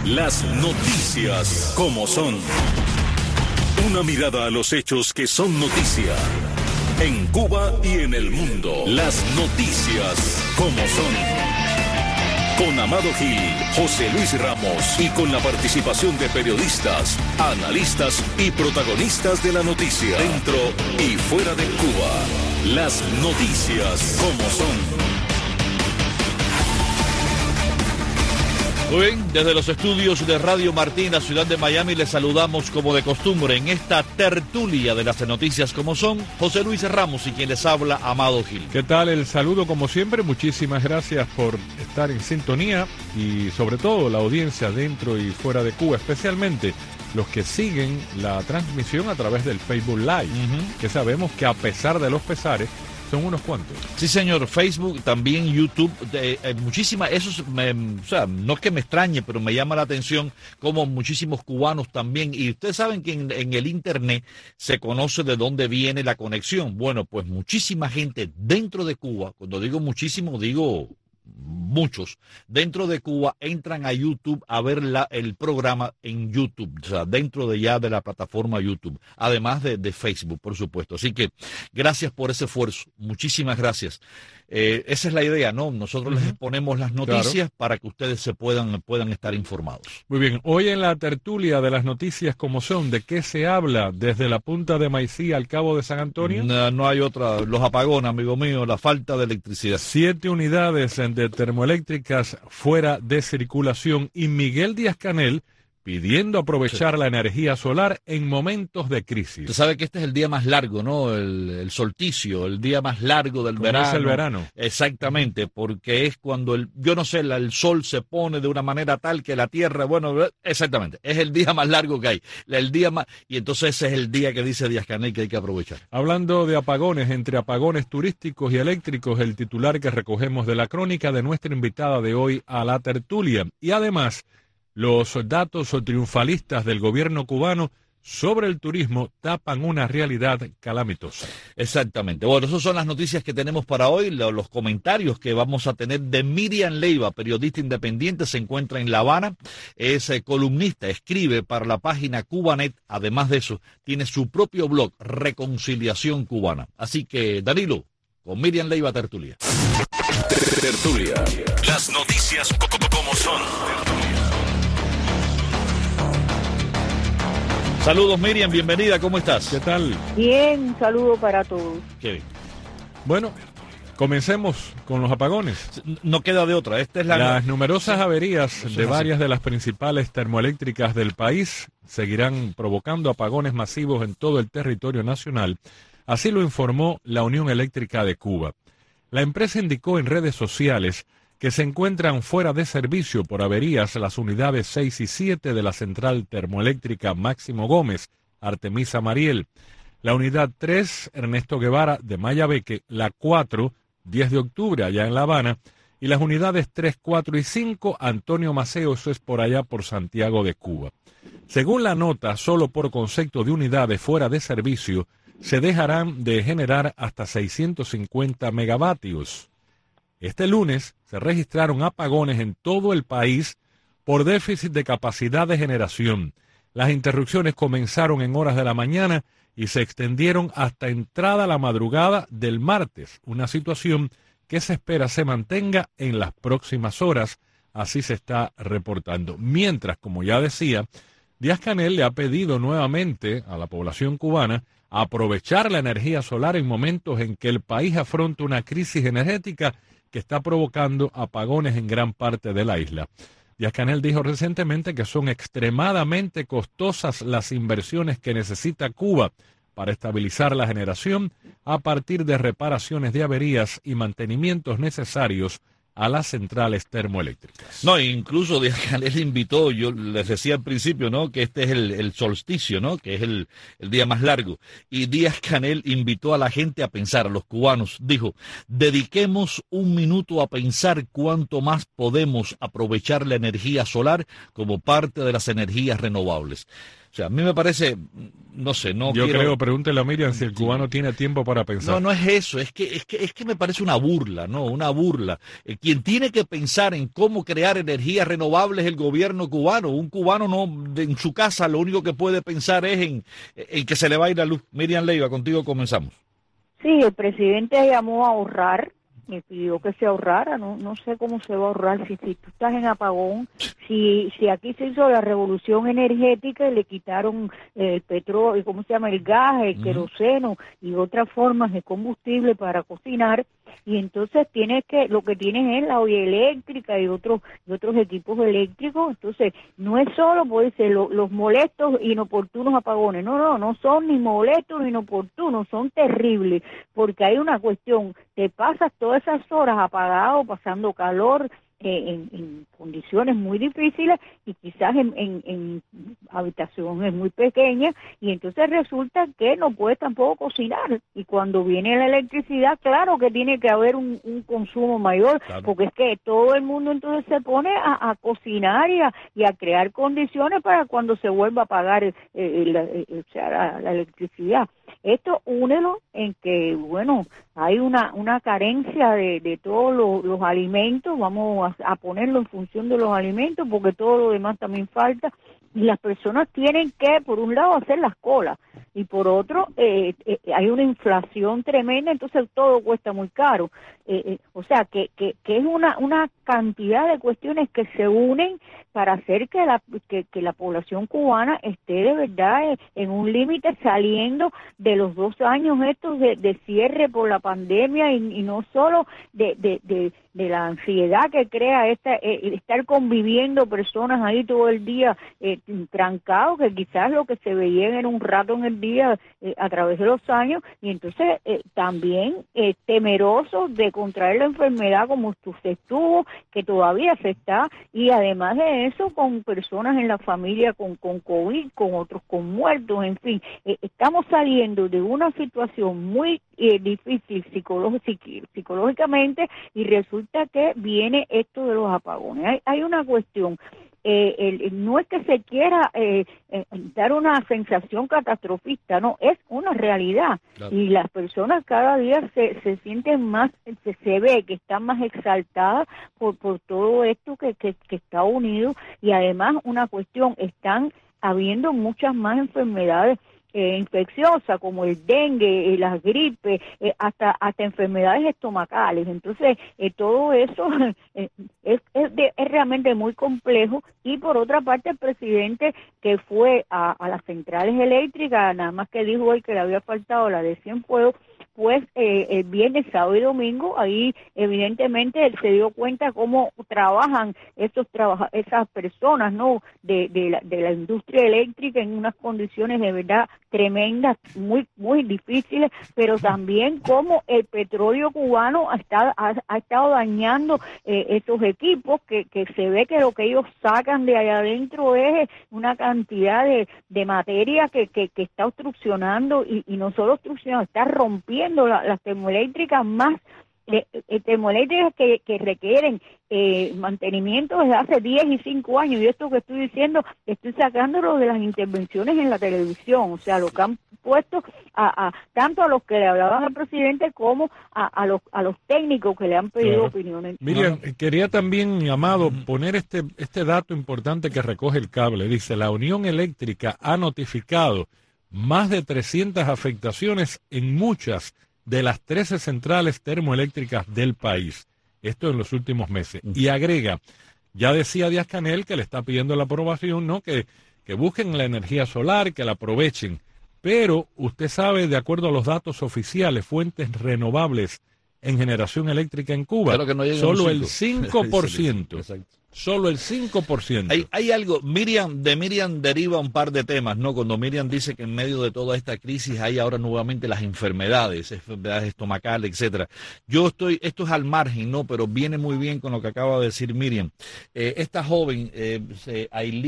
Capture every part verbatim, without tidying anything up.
Las noticias como son. Una mirada a los hechos que son noticia. En Cuba y en el mundo. Las noticias como son. Con Amado Gil, José Luis Ramos y con la participación de periodistas, analistas y protagonistas de la noticia. Dentro y fuera de Cuba. Las noticias como son. Muy bien, desde los estudios de Radio Martín, la ciudad de Miami, les saludamos como de costumbre en esta tertulia de las noticias como son, José Luis Ramos y quien les habla, Amado Gil. ¿Qué tal? El saludo como siempre, muchísimas gracias por estar en sintonía y sobre todo la audiencia dentro y fuera de Cuba, especialmente los que siguen la transmisión a través del Facebook Live, uh-huh. que sabemos que a pesar de los pesares, son unos cuantos. Sí, señor. Facebook, también YouTube, eh, eh, muchísimas, eso, me, o sea, no es que me extrañe, pero me llama la atención como muchísimos cubanos también, y ustedes saben que en, en el Internet se conoce de dónde viene la conexión. Bueno, pues muchísima gente dentro de Cuba, cuando digo muchísimo, digo muchos, dentro de Cuba entran a YouTube a ver la, el programa en YouTube, o sea, dentro de ya de la plataforma YouTube, además de, de Facebook, por supuesto. Así que gracias por ese esfuerzo, muchísimas gracias. Eh, esa es la idea, ¿no? Nosotros uh-huh. les exponemos las noticias claro. para que ustedes se puedan, puedan estar informados. Muy bien, hoy en la tertulia de las noticias como son, ¿de qué se habla desde la punta de Maicí al Cabo de San Antonio? No, no hay otra, los apagones, amigo mío, la falta de electricidad. Siete unidades de termoeléctricas fuera de circulación y Miguel Díaz-Canel pidiendo aprovechar sí. la energía solar en momentos de crisis. Usted sabe que este es el día más largo, ¿no? El, el solsticio, el día más largo del Como verano. Es el verano. Exactamente, porque es cuando el, yo no sé, la, el sol se pone de una manera tal que la tierra, bueno, exactamente, es el día más largo que hay, el día más, y entonces ese es el día que dice Díaz-Canel que hay que aprovechar. Hablando de apagones, entre apagones turísticos y eléctricos, el titular que recogemos de la crónica de nuestra invitada de hoy a la tertulia, y además los datos triunfalistas del gobierno cubano sobre el turismo tapan una realidad calamitosa. Exactamente. Bueno, esas son las noticias que tenemos para hoy, los comentarios que vamos a tener de Miriam Leiva, periodista independiente, se encuentra en La Habana, es columnista, escribe para la página Cubanet, además de eso, tiene su propio blog, Reconciliación Cubana. Así que, Danilo, con Miriam Leiva, tertulia. Tertulia. Las noticias como son. Saludos, Miriam, bienvenida, ¿cómo estás? ¿Qué tal? Bien, un saludo para todos. Qué bien. Bueno, comencemos con los apagones. No queda de otra. Esta es la... Las numerosas averías de varias de las principales termoeléctricas del país seguirán provocando apagones masivos en todo el territorio nacional. Así lo informó la Unión Eléctrica de Cuba. La empresa indicó en redes sociales que se encuentran fuera de servicio por averías las unidades seis y siete de la central termoeléctrica Máximo Gómez, Artemisa Mariel, la unidad tres, Ernesto Guevara de Mayabeque, la cuatro, diez de octubre allá en La Habana, y las unidades tres, cuatro y cinco, Antonio Maceo, eso es por allá por Santiago de Cuba. Según la nota, solo por concepto de unidades fuera de servicio, se dejarán de generar hasta seiscientos cincuenta megavatios. Este lunes se registraron apagones en todo el país por déficit de capacidad de generación. Las interrupciones comenzaron en horas de la mañana y se extendieron hasta entrada la madrugada del martes, una situación que se espera se mantenga en las próximas horas, así se está reportando. Mientras, como ya decía, Díaz-Canel le ha pedido nuevamente a la población cubana aprovechar la energía solar en momentos en que el país afronta una crisis energética que está provocando apagones en gran parte de la isla. Díaz-Canel dijo recientemente que son extremadamente costosas las inversiones que necesita Cuba para estabilizar la generación a partir de reparaciones de averías y mantenimientos necesarios a las centrales termoeléctricas. No, incluso Díaz-Canel invitó, yo les decía al principio, ¿no?, que este es el, el solsticio, ¿no?, que es el, el día más largo, y Díaz-Canel invitó a la gente a pensar, a los cubanos, dijo, dediquemos un minuto a pensar cuánto más podemos aprovechar la energía solar como parte de las energías renovables. O sea, a mí me parece, no sé, no Yo quiero... creo, pregúntele a Miriam si el cubano tiene tiempo para pensar. No, no es eso, es que, es que, es que me parece una burla, ¿no? Una burla. Eh, quien tiene que pensar en cómo crear energías renovables es el gobierno cubano. Un cubano no, de- en su casa lo único que puede pensar es en, en que se le va a ir la luz. Miriam Leiva, contigo comenzamos. Sí, el presidente llamó a ahorrar, me pidió que se ahorrara, no no sé cómo se va a ahorrar si, si tú estás en apagón, si si aquí se hizo la revolución energética y le quitaron eh, el petróleo, ¿cómo se llama? El gas, el Ujú. queroseno y otras formas de combustible para cocinar, y entonces tienes que, lo que tienes es la olla eléctrica y otros y otros equipos eléctricos. Entonces no es solo, puede ser lo- los molestos, inoportunos apagones, no, no, no son ni molestos ni inoportunos, son terribles, porque hay una cuestión, te pasas todas esas horas apagado, pasando calor, eh, en, en condiciones muy difíciles y quizás en, en, en habitaciones muy pequeñas, y entonces resulta que no puedes tampoco cocinar, y cuando viene la electricidad, claro que tiene que haber un, un consumo mayor, Claro. porque es que todo el mundo entonces se pone a, a cocinar y a, y a crear condiciones para cuando se vuelva a pagar eh, eh, la, eh, o sea, la, la electricidad. Esto únelo en que, bueno, hay una una carencia de, de todos los, los alimentos, vamos a, a ponerlo en función de los alimentos, porque todo lo demás también falta, y las personas tienen que, por un lado, hacer las colas, y por otro, eh, eh, hay una inflación tremenda, entonces todo cuesta muy caro. Eh, eh, o sea, que, que, que es una, una cantidad de cuestiones que se unen para hacer que la, que, que la población cubana esté de verdad eh, en un límite, saliendo de los dos años estos de, de cierre por la pandemia, y, y no solo de, de, de, de la ansiedad que crea esta, eh, estar conviviendo personas ahí todo el día eh, trancados, que quizás lo que se veía era un rato en el día eh, a través de los años, y entonces eh, también eh, temerosos de contraer la enfermedad como usted estuvo, que todavía se está, y además de eso con personas en la familia con, con COVID, con otros con muertos, en fin, eh, estamos saliendo de una situación muy eh, difícil psicológic- psiqui- psicológicamente, y resulta que viene esto de los apagones. Hay, hay una cuestión. Eh, el, no es que se quiera eh, eh, dar una sensación catastrofista, no, es una realidad. Claro. Y las personas cada día se, se sienten más, se, se ve que están más exaltadas por, por todo esto que, que, que está unido, y además una cuestión, están habiendo muchas más enfermedades eh, infecciosas como el dengue, eh, las gripes, eh, hasta hasta enfermedades estomacales. Entonces, eh, todo eso eh, es, es, de- es realmente muy complejo. Y por otra parte, el presidente que fue a, a las centrales eléctricas, nada más que dijo hoy que le había faltado la de Cienfuegos, pues eh, el viernes, sábado y domingo, ahí evidentemente él se dio cuenta cómo trabajan esos trabaja esas personas, ¿no?, de, de, la, de la industria eléctrica en unas condiciones de verdad tremendas, muy muy difíciles, pero también cómo el petróleo cubano ha estado, ha, ha estado dañando eh, esos equipos, que, que se ve que lo que ellos sacan de allá adentro es una cantidad de, de materia que, que, que está obstruccionando, y, y no solo obstruccionando, está rompiendo la, las termoeléctricas más eh, eh, termoeléctricas que, que requieren eh, mantenimiento desde hace diez y cinco años, y esto que estoy diciendo, estoy sacándolo de las intervenciones en la televisión, o sea, lo que han puesto a, a tanto a los que le hablaban al presidente como a, a los a los técnicos que le han pedido Claro. opiniones. Miriam, quería también, Amado, poner este, este dato importante que recoge el cable. Dice, la Unión Eléctrica ha notificado más de trescientas afectaciones en muchas de las trece centrales termoeléctricas del país. Esto en los últimos meses. Y agrega, ya decía Díaz-Canel que le está pidiendo la aprobación, ¿no?, que, que busquen la energía solar, que la aprovechen. Pero usted sabe, de acuerdo a los datos oficiales, fuentes renovables en generación eléctrica en Cuba, Claro que no llega a solo un el cinco. cinco por ciento. Exacto. Solo el cinco por ciento. Hay, hay algo, Miriam, de Miriam deriva un par de temas, ¿no? Cuando Miriam dice que en medio de toda esta crisis hay ahora nuevamente las enfermedades, enfermedades estomacales, etcétera. Yo estoy, esto es al margen, ¿no? Pero viene muy bien con lo que acaba de decir Miriam. Eh, esta joven, eh, eh,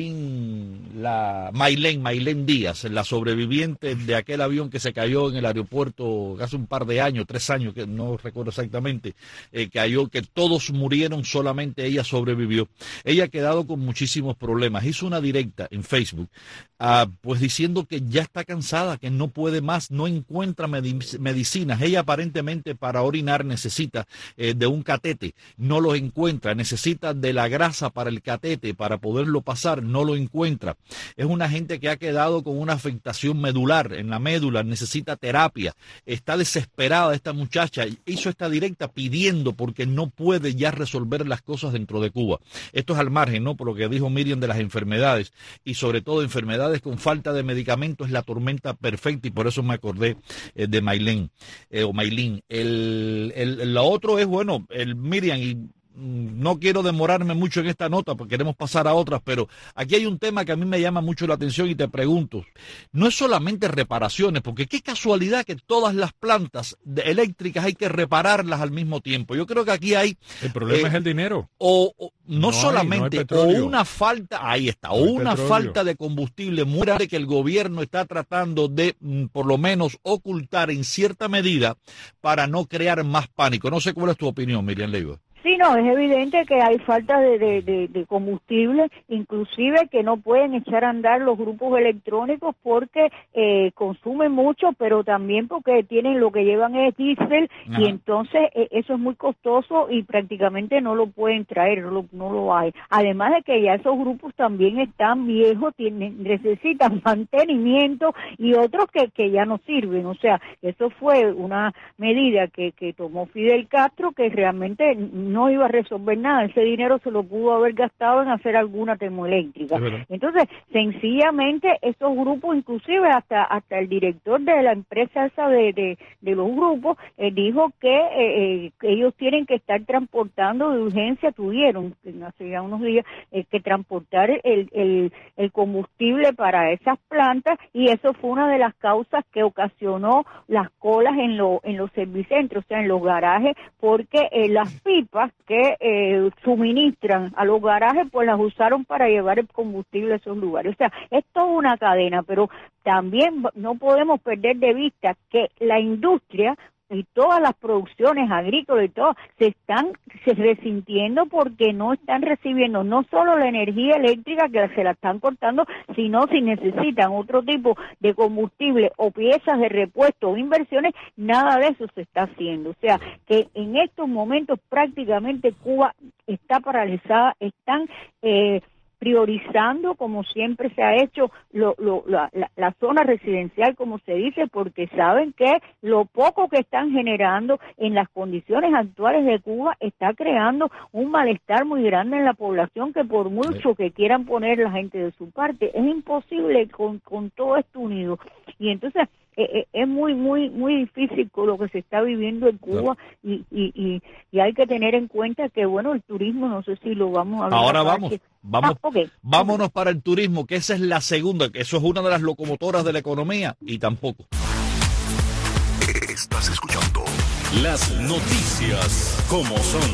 Ailín, la, Mailén, Mailén Díaz, la sobreviviente de aquel avión que se cayó en el aeropuerto hace un par de años, tres años, que no recuerdo exactamente, eh, cayó, que todos murieron, solamente ella sobrevivió. ella ha quedado con muchísimos problemas. Hizo una directa en Facebook, uh, pues diciendo que ya está cansada, que no puede más, no encuentra medic medicinas. Ella aparentemente para orinar necesita eh, de un catete, no lo encuentra, necesita de la grasa para el catete, para poderlo pasar, no lo encuentra. Es una gente que ha quedado con una afectación medular en la médula, necesita terapia, está desesperada esta muchacha, hizo esta directa pidiendo porque no puede ya resolver las cosas dentro de Cuba. Esto es al margen, ¿no? Por lo que dijo Miriam de las enfermedades, y sobre todo enfermedades con falta de medicamentos es la tormenta perfecta, y por eso me acordé eh, de Maylene, eh, o Maylin. El, el, lo otro es, bueno, el Miriam, y no quiero demorarme mucho en esta nota porque queremos pasar a otras, pero aquí hay un tema que a mí me llama mucho la atención y te pregunto, no es solamente reparaciones, porque qué casualidad que todas las plantas eléctricas hay que repararlas al mismo tiempo. Yo creo que aquí hay... El problema eh, es el dinero. O, o no, no solamente, hay, no hay o una falta, ahí está, o no una petróleo. falta de combustible muy grande que el gobierno está tratando de, por lo menos, ocultar en cierta medida para no crear más pánico. No sé cuál es tu opinión, Miriam Leiva. Sí, no, es evidente que hay falta de, de, de, de combustible, inclusive que no pueden echar a andar los grupos electrónicos porque eh, consumen mucho, pero también porque tienen lo que llevan es diésel, y entonces eh, eso es muy costoso y prácticamente no lo pueden traer, no lo, no lo hay. Además de que ya esos grupos también están viejos, tienen, necesitan mantenimiento, y otros que, que ya no sirven. O sea, eso fue una medida que, que tomó Fidel Castro que realmente no iba a resolver nada. Ese dinero se lo pudo haber gastado en hacer alguna termoeléctrica. Entonces, sencillamente, esos grupos, inclusive hasta hasta el director de la empresa esa de, de, de los grupos, eh, dijo que eh, eh, ellos tienen que estar transportando de urgencia, tuvieron hace ya unos días eh, que transportar el, el, el combustible para esas plantas, y eso fue una de las causas que ocasionó las colas en, lo, en los servicentros, o sea, en los garajes, porque eh, las pipas que eh, suministran a los garajes, pues las usaron para llevar el combustible a esos lugares. O sea, es toda una cadena, pero también no podemos perder de vista que la industria y todas las producciones agrícolas y todo se están se resintiendo porque no están recibiendo no solo la energía eléctrica que se la están cortando, sino si necesitan otro tipo de combustible o piezas de repuesto o inversiones, nada de eso se está haciendo. O sea, que en estos momentos prácticamente Cuba está paralizada, están eh, priorizando, como siempre se ha hecho, lo, lo, la, la, la zona residencial, como se dice, porque saben que lo poco que están generando en las condiciones actuales de Cuba está creando un malestar muy grande en la población, que por mucho que quieran poner la gente de su parte, es imposible con, con todo esto unido. Y entonces eh, es muy, muy, muy difícil con lo que se está viviendo en Cuba, y, y, y, y hay que tener en cuenta que, bueno, el turismo, no sé si lo vamos a hablar. Ahora vamos. Que, Vamos, ah, okay. Vámonos para el turismo, que esa es la segunda, que eso es una de las locomotoras de la economía, y tampoco. Estás escuchando las noticias como son.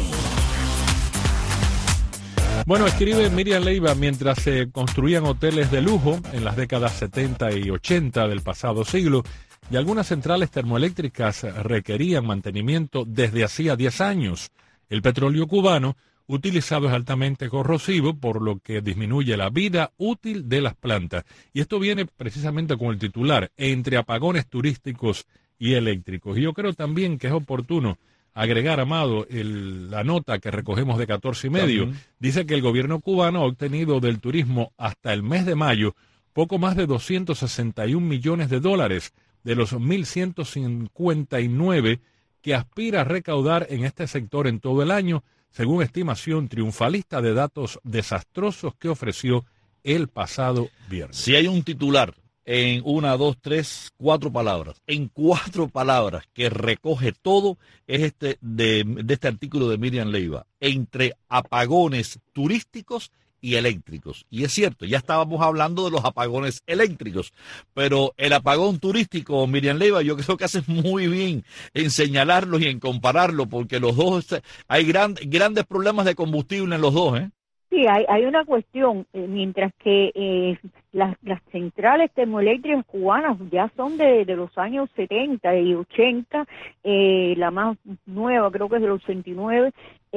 Bueno, escribe Miriam Leiva, mientras se construían hoteles de lujo en las décadas setenta y ochenta del pasado siglo, y algunas centrales termoeléctricas requerían mantenimiento desde hacía diez años, el petróleo cubano utilizado es altamente corrosivo, por lo que disminuye la vida útil de las plantas. Y esto viene precisamente con el titular, entre apagones turísticos y eléctricos. Y yo creo también que es oportuno agregar, Amado, el, la nota que recogemos de catorce y medio. También dice que el gobierno cubano ha obtenido del turismo hasta el mes de mayo poco más de doscientos sesenta y un millones de dólares de los mil ciento cincuenta y nueve que aspira a recaudar en este sector en todo el año, según estimación triunfalista de datos desastrosos que ofreció el pasado viernes. Si hay un titular en una, dos, tres, cuatro palabras, en cuatro palabras que recoge todo, es este de, de este artículo de Miriam Leiva, entre apagones turísticos y eléctricos. Y es cierto, ya estábamos hablando de los apagones eléctricos, pero el apagón turístico, Miriam Leiva, yo creo que haces muy bien en señalarlos y en compararlo, porque los dos, hay gran, grandes problemas de combustible en los dos, ¿eh? Sí, hay, hay una cuestión, eh, mientras que eh, las, las centrales termoeléctricas cubanas ya son de, de los años setenta y ochenta, eh, la más nueva creo que es del ochenta y nueve,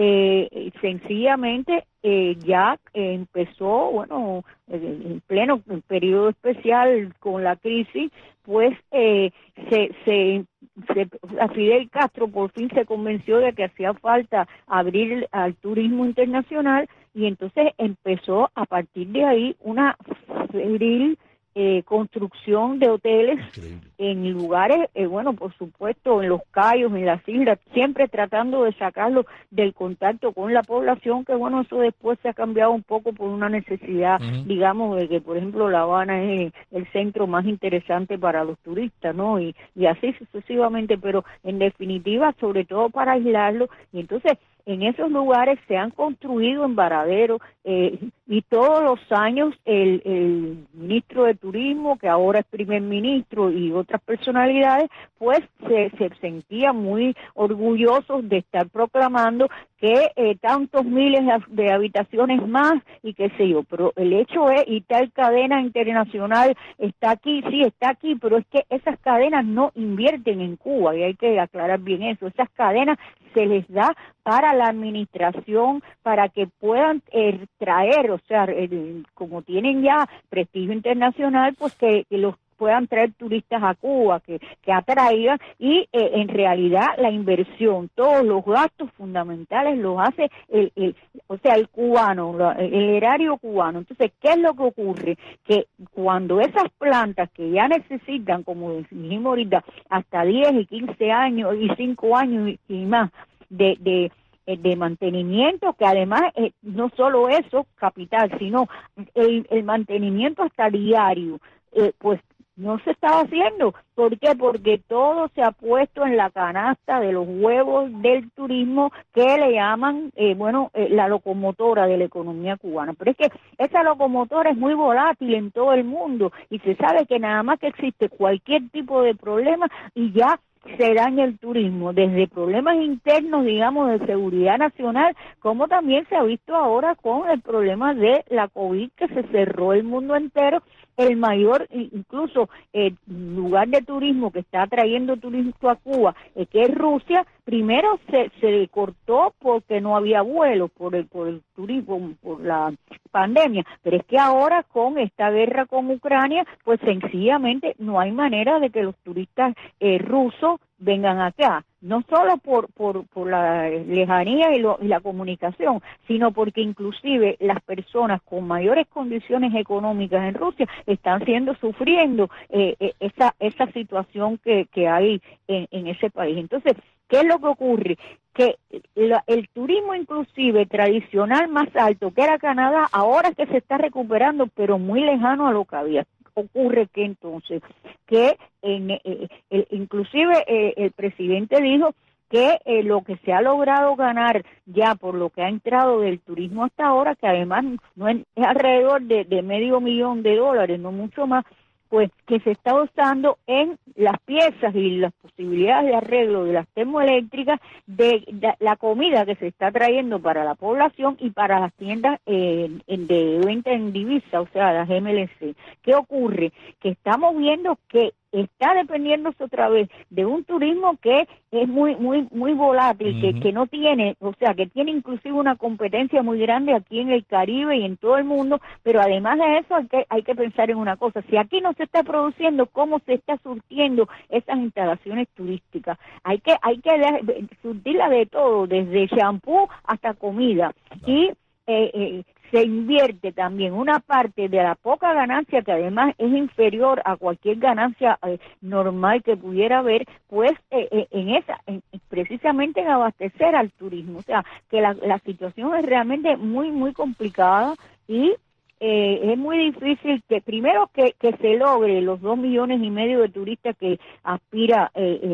eh, sencillamente eh, ya eh, empezó, bueno, en pleno periodo especial con la crisis, pues eh, se, se, se, a Fidel Castro por fin se convenció de que hacía falta abrir al turismo internacional, y entonces empezó a partir de ahí una febril eh, construcción de hoteles. Increíble. En lugares, eh, bueno, por supuesto, en los cayos, en las islas, siempre tratando de sacarlo del contacto con la población, que bueno, eso después se ha cambiado un poco por una necesidad, uh-huh. digamos, de que, por ejemplo, La Habana es el centro más interesante para los turistas, ¿no? Y, y así sucesivamente, pero en definitiva, sobre todo para aislarlo, y entonces en esos lugares se han construido en Varadero, eh, y todos los años el, el ministro de Turismo, que ahora es primer ministro, y otras personalidades, pues se, se sentían muy orgullosos de estar proclamando que eh, tantos miles de habitaciones más y qué sé yo, pero el hecho es, y tal cadena internacional está aquí, sí está aquí, pero es que esas cadenas no invierten en Cuba, y hay que aclarar bien eso. Esas cadenas se les da para la administración, para que puedan eh, traer, o sea, eh, como tienen ya prestigio internacional, pues que, que los puedan traer turistas a Cuba, que, que atraigan, y eh, en realidad la inversión, todos los gastos fundamentales los hace el, el o sea, el cubano, el erario cubano. Entonces, ¿qué es lo que ocurre? Que cuando esas plantas que ya necesitan, como dijimos ahorita, hasta diez y quince años y cinco años y, y más de, de de mantenimiento, que además eh, no solo eso, capital, sino el, el mantenimiento hasta diario, eh, pues no se estaba haciendo. ¿Por qué? Porque todo se ha puesto en la canasta de los huevos del turismo, que le llaman, eh, bueno, eh, la locomotora de la economía cubana. Pero es que esa locomotora es muy volátil en todo el mundo, y se sabe que nada más que existe cualquier tipo de problema y ya se daña el turismo, desde problemas internos, digamos, de seguridad nacional, como también se ha visto ahora con el problema de la COVID, que se cerró el mundo entero. El mayor, incluso, eh, lugar de turismo que está atrayendo turismo a Cuba, eh, que es Rusia, primero se, se cortó porque no había vuelos por el, por el turismo, por la pandemia, pero es que ahora con esta guerra con Ucrania, pues sencillamente no hay manera de que los turistas eh, rusos vengan acá, no solo por por, por la lejanía y, lo, y la comunicación, sino porque inclusive las personas con mayores condiciones económicas en Rusia están siendo, sufriendo eh, eh, esa esa situación que, que hay en, en ese país. Entonces, ¿qué es lo que ocurre? Que la, el turismo inclusive tradicional más alto, que era Canadá, ahora es que se está recuperando, pero muy lejano a lo que había. Ocurre que entonces, que en, eh, el, inclusive eh, el presidente dijo que eh, lo que se ha logrado ganar ya por lo que ha entrado del turismo hasta ahora, que además no es, es alrededor de, de medio millón de dólares, no mucho más, pues que se está usando en las piezas y las posibilidades de arreglo de las termoeléctricas, de, de la comida que se está trayendo para la población y para las tiendas eh, de venta en divisa, o sea, las M L C. ¿Qué ocurre? Que estamos viendo que está dependiéndose otra vez de un turismo que es muy muy muy volátil, uh-huh. que, que no tiene, o sea, que tiene inclusive una competencia muy grande aquí en el Caribe y en todo el mundo, pero además de eso hay que, hay que pensar en una cosa: si aquí no se está produciendo, ¿cómo se está surtiendo esas instalaciones turísticas? Hay que hay que de, surtirla de todo, desde shampoo hasta comida, y eh, eh, se invierte también una parte de la poca ganancia, que además es inferior a cualquier ganancia eh, normal que pudiera haber, pues eh, eh, en esa, en, precisamente en abastecer al turismo. O sea, que la, la situación es realmente muy, muy complicada, y eh, es muy difícil que, primero, que, que se logre los dos millones y medio de turistas que aspira eh, el,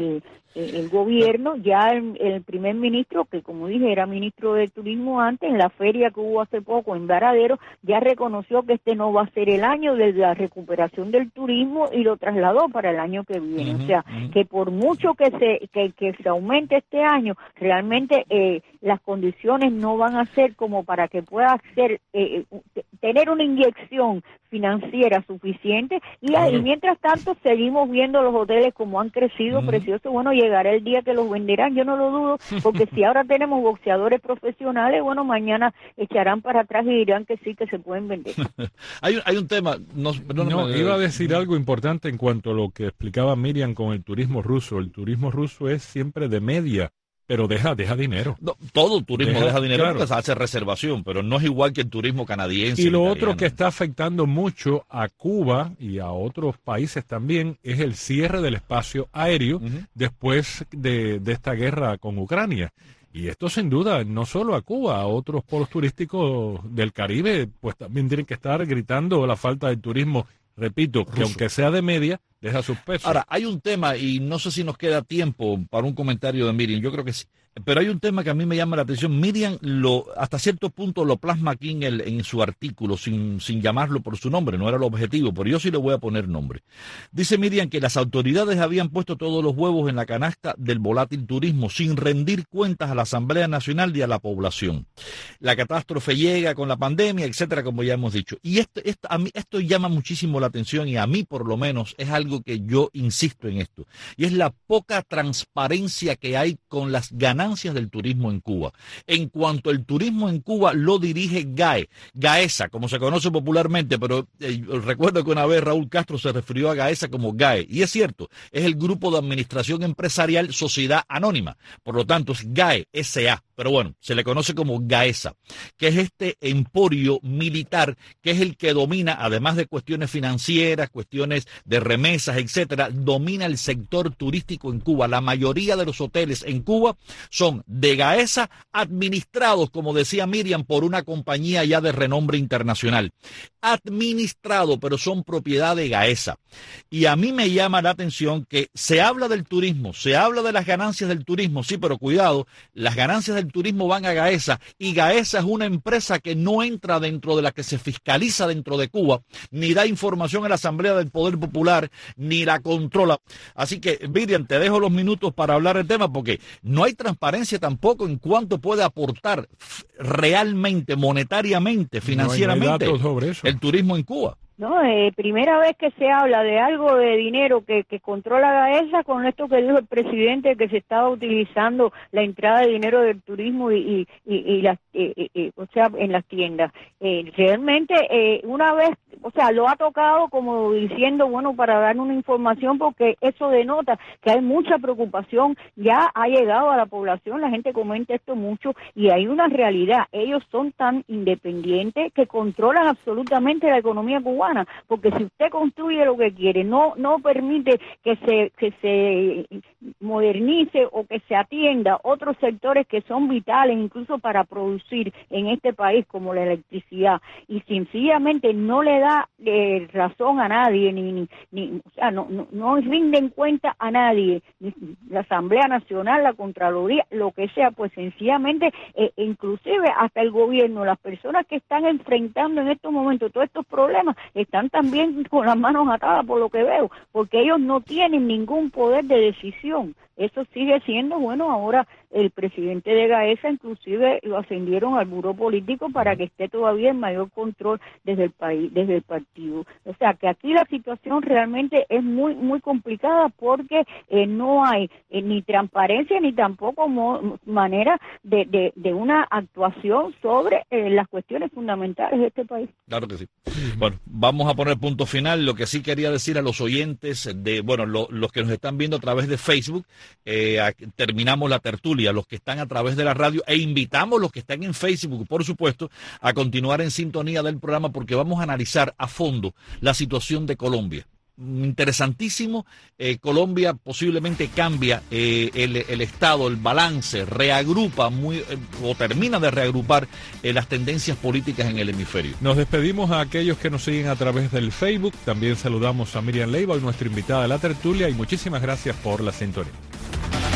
el gobierno, ya el, el primer ministro, que como dije era ministro de turismo antes, en la feria que hubo hace poco en Varadero, ya reconoció que este no va a ser el año de la recuperación del turismo y lo trasladó para el año que viene. Uh-huh, o sea, uh-huh. que por mucho que se que, que se aumente este año, realmente eh, las condiciones no van a ser como para que pueda ser eh, tener una inyección financiera suficiente y, claro. y mientras tanto seguimos viendo los hoteles como han crecido, uh-huh. preciosos. Bueno, llegará el día que los venderán, yo no lo dudo, porque si ahora tenemos boxeadores profesionales, bueno, mañana echarán para atrás y dirán que sí, que se pueden vender. hay, hay un tema, no, no, no me... iba a decir algo importante en cuanto a lo que explicaba Miriam con el turismo ruso. El turismo ruso es siempre de media, pero deja deja dinero. No, todo turismo deja, deja dinero, claro. porque se hace reservación, pero no es igual que el turismo canadiense. Y lo italiano. Otro que está afectando mucho a Cuba y a otros países también es el cierre del espacio aéreo uh-huh. después de, de esta guerra con Ucrania. Y esto sin duda, no solo a Cuba, a otros polos turísticos del Caribe, pues también tienen que estar gritando la falta de turismo. Repito, que aunque sea de media, deja sus pesos. Ahora, hay un tema, y no sé si nos queda tiempo para un comentario de Miriam, yo creo que sí, pero hay un tema que a mí me llama la atención. Miriam lo, hasta cierto punto lo plasma aquí en, el, en su artículo, sin, sin llamarlo por su nombre, no era el objetivo, pero yo sí le voy a poner nombre. Dice Miriam que las autoridades habían puesto todos los huevos en la canasta del volátil turismo, sin rendir cuentas a la Asamblea Nacional y a la población. La catástrofe llega con la pandemia, etcétera, como ya hemos dicho. Y esto, esto, a mí, esto llama muchísimo la atención, y a mí por lo menos es algo que yo insisto en esto, y es la poca transparencia que hay con las ganancias del turismo en Cuba. En cuanto al turismo en Cuba lo dirige GAE, GAESA, como se conoce popularmente, pero eh, recuerdo que una vez Raúl Castro se refirió a GAESA como GAE, y es cierto, es el Grupo de Administración Empresarial Sociedad Anónima, por lo tanto es GAE S A, pero bueno, se le conoce como GAESA, que es este emporio militar que es el que domina, además de cuestiones financieras, cuestiones de remesas, etcétera, domina el sector turístico en Cuba. La mayoría de los hoteles en Cuba son de GAESA, administrados, como decía Miriam, por una compañía ya de renombre internacional. Administrado, pero son propiedad de GAESA. Y a mí me llama la atención que se habla del turismo, se habla de las ganancias del turismo, sí, pero cuidado, las ganancias del turismo van a GAESA, y GAESA es una empresa que no entra dentro de la que se fiscaliza dentro de Cuba, ni da información a la Asamblea del Poder Popular, ni la controla. Así que, Miriam, te dejo los minutos para hablar del tema, porque no hay transparencia tampoco en cuánto puede aportar realmente, monetariamente, financieramente, no hay datos sobre eso. El turismo en Cuba. No, eh, primera vez que se habla de algo de dinero que, que controla GAESA, con esto que dijo el presidente, que se estaba utilizando la entrada de dinero del turismo y, y, y, y las, eh, eh, o sea, en las tiendas. Eh, realmente, eh, una vez, o sea, lo ha tocado como diciendo, bueno, para dar una información, porque eso denota que hay mucha preocupación, ya ha llegado a la población, la gente comenta esto mucho, y hay una realidad, ellos son tan independientes que controlan absolutamente la economía cubana. Porque si usted construye lo que quiere, no no permite que se que se modernice o que se atienda otros sectores que son vitales incluso para producir en este país, como la electricidad, y sencillamente no le da eh, razón a nadie, ni, ni, ni o sea, no, no, no rinden cuenta a nadie, ni la Asamblea Nacional, la Contraloría, lo que sea, pues sencillamente, eh, inclusive hasta el gobierno, las personas que están enfrentando en estos momentos todos estos problemas, están también con las manos atadas por lo que veo, porque ellos no tienen ningún poder de decisión. Eso sigue siendo, bueno, ahora el presidente de GAESA inclusive lo ascendieron al buró político para que esté todavía en mayor control desde el país, desde el partido. O sea, que aquí la situación realmente es muy muy complicada, porque eh, no hay eh, ni transparencia ni tampoco mo manera de, de, de una actuación sobre eh, las cuestiones fundamentales de este país. Claro que sí. Bueno, vamos a poner punto final. Lo que sí quería decir a los oyentes, de bueno, lo, los que nos están viendo a través de Facebook, eh, a, terminamos la tertulia, los que están a través de la radio, e invitamos a los que están en Facebook, por supuesto, a continuar en sintonía del programa, porque vamos a analizar a fondo la situación de Colombia. Interesantísimo. eh, Colombia posiblemente cambia eh, el, el estado, el balance, reagrupa muy eh, o termina de reagrupar eh, las tendencias políticas en el hemisferio. Nos despedimos a aquellos que nos siguen a través del Facebook. También saludamos a Miriam Leiva, nuestra invitada de la tertulia, y muchísimas gracias por la sintonía.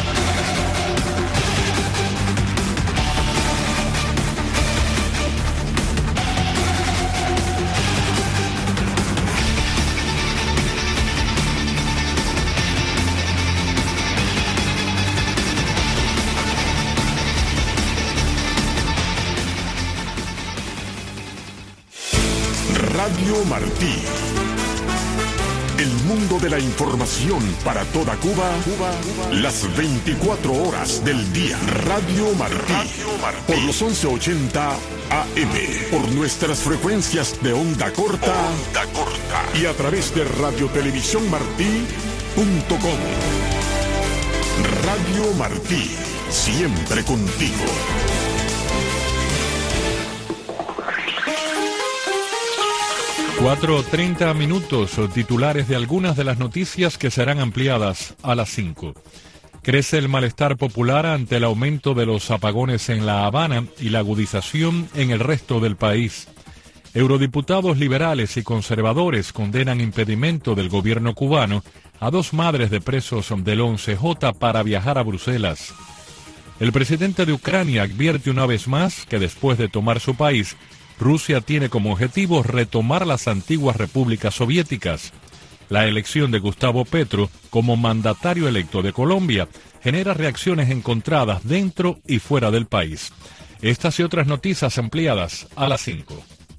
Radio Martí. El mundo de la información para toda Cuba, Cuba, las veinticuatro horas del día. Radio Martí. Radio Martí. Por los once ochenta A M. Por nuestras frecuencias de onda corta. Onda corta. Y a través de radiotelevisión martí punto com. Radio Martí. Siempre contigo. cuatro treinta minutos, titulares de algunas de las noticias que serán ampliadas a las cinco. Crece el malestar popular ante el aumento de los apagones en La Habana y la agudización en el resto del país. Eurodiputados liberales y conservadores condenan impedimento del gobierno cubano a dos madres de presos del once J para viajar a Bruselas. El presidente de Ucrania advierte una vez más que después de tomar su país, Rusia tiene como objetivo retomar las antiguas repúblicas soviéticas. La elección de Gustavo Petro como mandatario electo de Colombia genera reacciones encontradas dentro y fuera del país. Estas y otras noticias ampliadas a las cinco.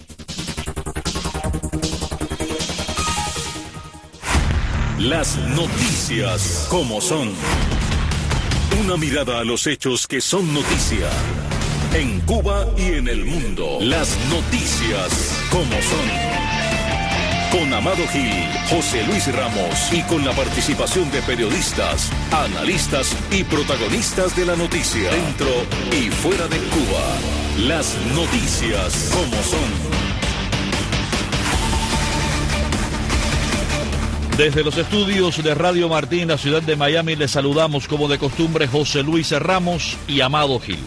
Las noticias como son. Una mirada a los hechos que son noticia. En Cuba y en el mundo, las noticias como son. Con Amado Gil, José Luis Ramos y con la participación de periodistas, analistas y protagonistas de la noticia, dentro y fuera de Cuba. Las noticias como son. Desde los estudios de Radio Martí en la ciudad de Miami les saludamos como de costumbre José Luis Ramos y Amado Gil.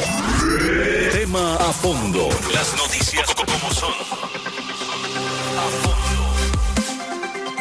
Tema a fondo. Las noticias como son. A fondo.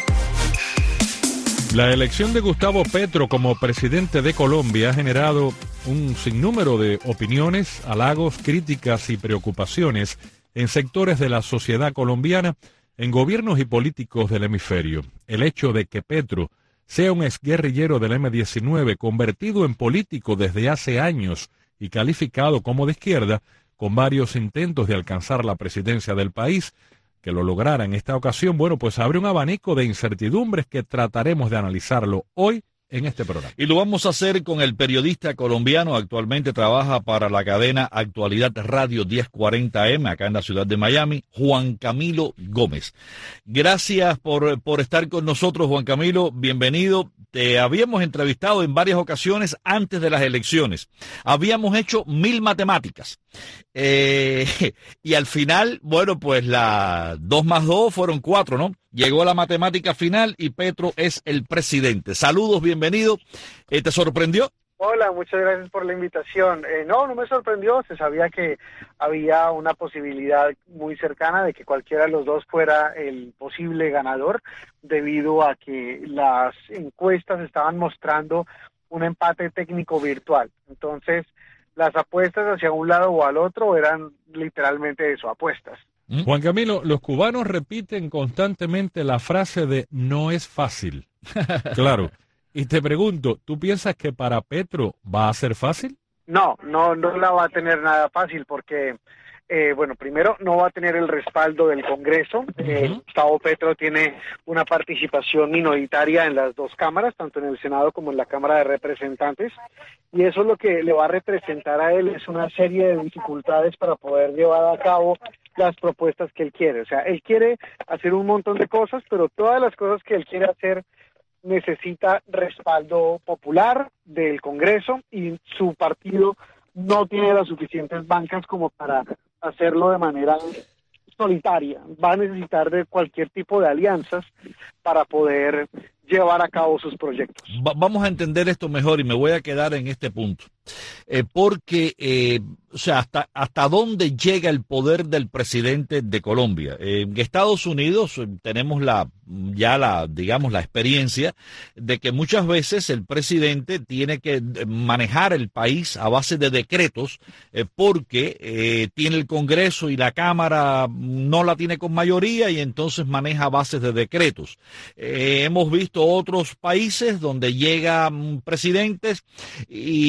La elección de Gustavo Petro como presidente de Colombia ha generado un sinnúmero de opiniones, halagos, críticas y preocupaciones en sectores de la sociedad colombiana, en gobiernos y políticos del hemisferio. El hecho de que Petro sea un exguerrillero del eme diecinueve convertido en político desde hace años y calificado como de izquierda, con varios intentos de alcanzar la presidencia del país, que lo lograra en esta ocasión, bueno, pues abre un abanico de incertidumbres que trataremos de analizarlo hoy en este programa. Y lo vamos a hacer con el periodista colombiano, actualmente trabaja para la cadena Actualidad Radio diez cuarenta eme, acá en la ciudad de Miami, Juan Camilo Gómez. Gracias por, por estar con nosotros, Juan Camilo, bienvenido. Te habíamos entrevistado en varias ocasiones antes de las elecciones. Habíamos hecho mil matemáticas. Eh, y al final, bueno, pues la dos más dos fueron cuatro, ¿no? Llegó la matemática final y Petro es el presidente. Saludos, bienvenido. Eh, ¿Te sorprendió? Hola, muchas gracias por la invitación. Eh, no, no me sorprendió. Se sabía que había una posibilidad muy cercana de que cualquiera de los dos fuera el posible ganador, debido a que las encuestas estaban mostrando un empate técnico virtual. Entonces, las apuestas hacia un lado o al otro eran literalmente eso, apuestas. Juan Camilo, los cubanos repiten constantemente la frase de no es fácil. Claro. Y te pregunto, ¿tú piensas que para Petro va a ser fácil? No, no, no la va a tener nada fácil porque, eh, bueno, primero no va a tener el respaldo del Congreso. Uh-huh. eh, Gustavo Petro tiene una participación minoritaria en las dos cámaras, tanto en el Senado como en la Cámara de Representantes, y eso lo que le va a representar a él es una serie de dificultades para poder llevar a cabo las propuestas que él quiere. O sea, él quiere hacer un montón de cosas, pero todas las cosas que él quiere hacer necesita respaldo popular del Congreso y su partido no tiene las suficientes bancas como para hacerlo de manera solitaria. Va a necesitar de cualquier tipo de alianzas para poder llevar a cabo sus proyectos. Va- vamos a entender esto mejor y me voy a quedar en este punto. Eh, porque, eh, o sea, hasta, hasta dónde llega el poder del presidente de Colombia. Eh, en Estados Unidos eh, tenemos la, ya la, digamos, la experiencia de que muchas veces el presidente tiene que manejar el país a base de decretos eh, porque eh, tiene el Congreso y la Cámara no la tiene con mayoría y entonces maneja a bases de decretos. Eh, hemos visto otros países donde llegan presidentes y hacen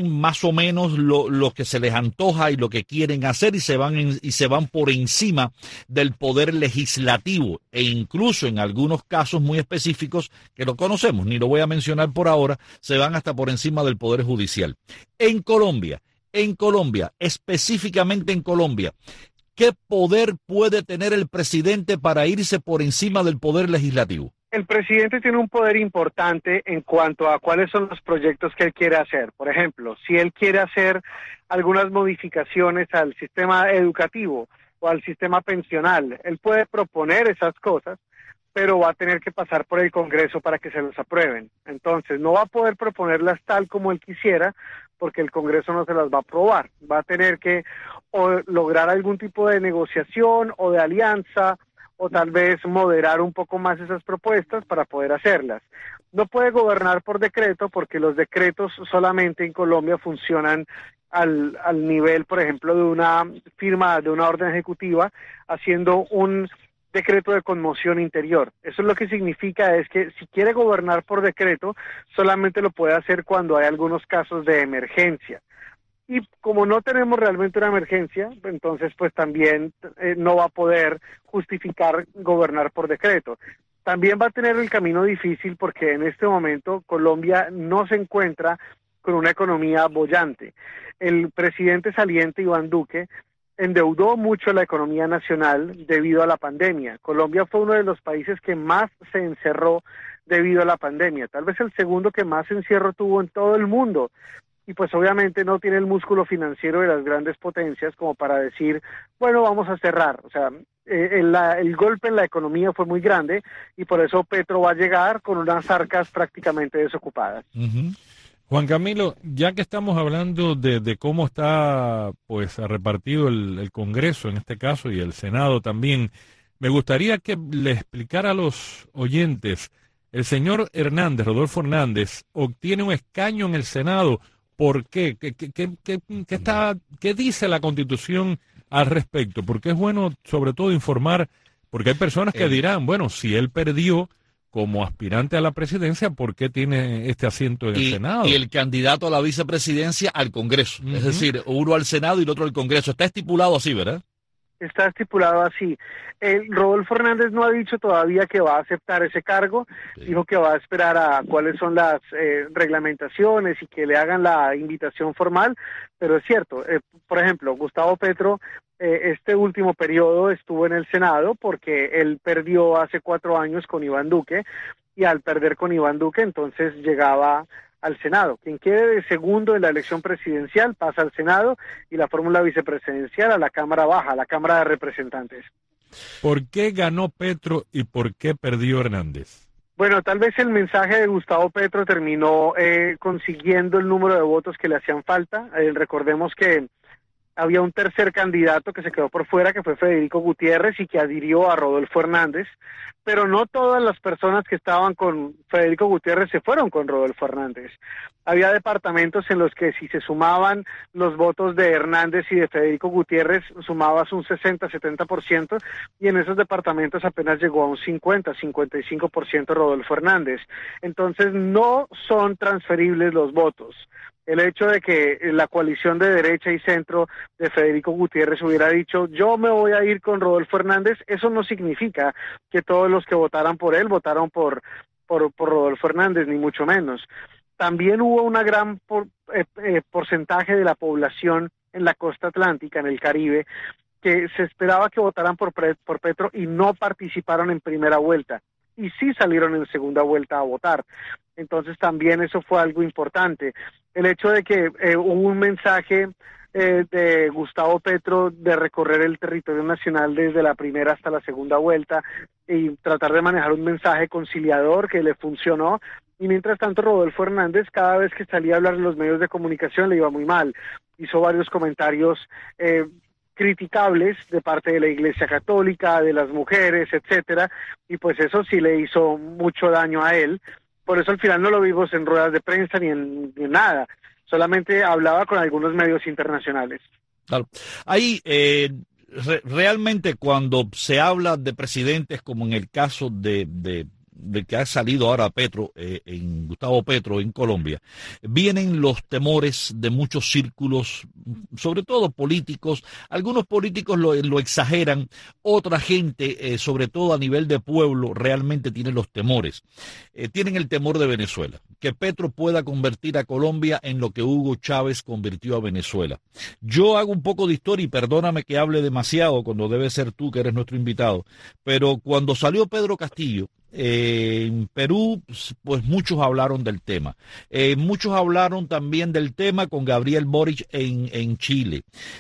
hacen más o menos lo, lo que se les antoja y lo que quieren hacer y se van en, y se van por encima del poder legislativo e incluso en algunos casos muy específicos que no conocemos, ni lo voy a mencionar por ahora, se van hasta por encima del poder judicial. En Colombia, en Colombia, específicamente en Colombia, ¿qué poder puede tener el presidente para irse por encima del poder legislativo? El presidente tiene un poder importante en cuanto a cuáles son los proyectos que él quiere hacer. Por ejemplo, si él quiere hacer algunas modificaciones al sistema educativo o al sistema pensional, él puede proponer esas cosas, pero va a tener que pasar por el Congreso para que se los aprueben. Entonces, no va a poder proponerlas tal como él quisiera, porque el Congreso no se las va a aprobar. Va a tener que o lograr algún tipo de negociación o de alianza, o tal vez moderar un poco más esas propuestas para poder hacerlas. No puede gobernar por decreto porque los decretos solamente en Colombia funcionan al, al nivel, por ejemplo, de una firma de una orden ejecutiva haciendo un decreto de conmoción interior. Eso es lo que significa es que si quiere gobernar por decreto, solamente lo puede hacer cuando hay algunos casos de emergencia. Y como no tenemos realmente una emergencia, entonces pues también eh, no va a poder justificar gobernar por decreto. También va a tener el camino difícil porque en este momento Colombia no se encuentra con una economía boyante. El presidente saliente Iván Duque endeudó mucho la economía nacional debido a la pandemia. Colombia fue uno de los países que más se encerró debido a la pandemia, tal vez el segundo que más encierro tuvo en todo el mundo. Y pues obviamente no tiene el músculo financiero de las grandes potencias como para decir, bueno, vamos a cerrar. O sea, eh, el, la, el golpe en la economía fue muy grande y por eso Petro va a llegar con unas arcas prácticamente desocupadas. Uh-huh. Juan Camilo, ya que estamos hablando de, de cómo está pues repartido el, el Congreso en este caso y el Senado también, me gustaría que le explicara a los oyentes, el señor Hernández, Rodolfo Hernández, obtiene un escaño en el Senado. ¿Por qué? ¿Qué, qué, qué, qué, qué, está, ¿Qué dice la Constitución al respecto? Porque es bueno, sobre todo, informar, porque hay personas que dirán, bueno, si él perdió como aspirante a la presidencia, ¿por qué tiene este asiento en y, el Senado? Y el candidato a la vicepresidencia al Congreso. Uh-huh. Es decir, uno al Senado y el otro al Congreso. Está estipulado así, ¿verdad? Está estipulado así. Eh, Rodolfo Hernández no ha dicho todavía que va a aceptar ese cargo, sí. Dijo que va a esperar a cuáles son las eh, reglamentaciones y que le hagan la invitación formal, pero es cierto, eh, por ejemplo, Gustavo Petro eh, este último periodo estuvo en el Senado porque él perdió hace cuatro años con Iván Duque y al perder con Iván Duque entonces llegaba al Senado. Quien quede de segundo en la elección presidencial pasa al Senado y la fórmula vicepresidencial a la Cámara Baja, a la Cámara de Representantes. ¿Por qué ganó Petro y por qué perdió Hernández? Bueno, tal vez el mensaje de Gustavo Petro terminó eh, consiguiendo el número de votos que le hacían falta. Eh, recordemos que había un tercer candidato que se quedó por fuera, que fue Federico Gutiérrez y que adhirió a Rodolfo Hernández, pero no todas las personas que estaban con Federico Gutiérrez se fueron con Rodolfo Hernández. Había departamentos en los que si se sumaban los votos de Hernández y de Federico Gutiérrez, sumabas un sesenta a setenta por ciento, y en esos departamentos apenas llegó a un cincuenta a cincuenta y cinco por ciento Rodolfo Hernández. Entonces no son transferibles los votos. El hecho de que la coalición de derecha y centro de Federico Gutiérrez hubiera dicho yo me voy a ir con Rodolfo Hernández, eso no significa que todos los que votaran por él votaron por, por, por Rodolfo Hernández, ni mucho menos. También hubo una gran por, eh, eh, porcentaje de la población en la costa atlántica, en el Caribe, que se esperaba que votaran por, por Petro y no participaron en primera vuelta. Y sí salieron en segunda vuelta a votar. Entonces también eso fue algo importante. El hecho de que eh, hubo un mensaje eh, de Gustavo Petro de recorrer el territorio nacional desde la primera hasta la segunda vuelta y tratar de manejar un mensaje conciliador que le funcionó. Y mientras tanto Rodolfo Hernández, cada vez que salía a hablar en los medios de comunicación le iba muy mal. Hizo varios comentarios eh, criticables de parte de la Iglesia Católica, de las mujeres, etcétera, y pues eso sí le hizo mucho daño a él. Por eso al final no lo vimos en ruedas de prensa ni en, ni en nada, solamente hablaba con algunos medios internacionales. Claro. Ahí eh, re, realmente cuando se habla de presidentes como en el caso de, de de que ha salido ahora Petro, eh, en Gustavo Petro en Colombia, vienen los temores de muchos círculos, sobre todo políticos. Algunos políticos lo, lo exageran, otra gente, eh, sobre todo a nivel de pueblo, realmente tiene los temores. Eh, tienen el temor de Venezuela, que Petro pueda convertir a Colombia en lo que Hugo Chávez convirtió a Venezuela. Yo hago un poco de historia y perdóname que hable demasiado cuando debe ser tú que eres nuestro invitado, pero cuando salió Pedro Castillo, Eh, en Perú, pues muchos hablaron del tema. Eh, muchos hablaron también del tema con Gabriel Boric en, en Chile.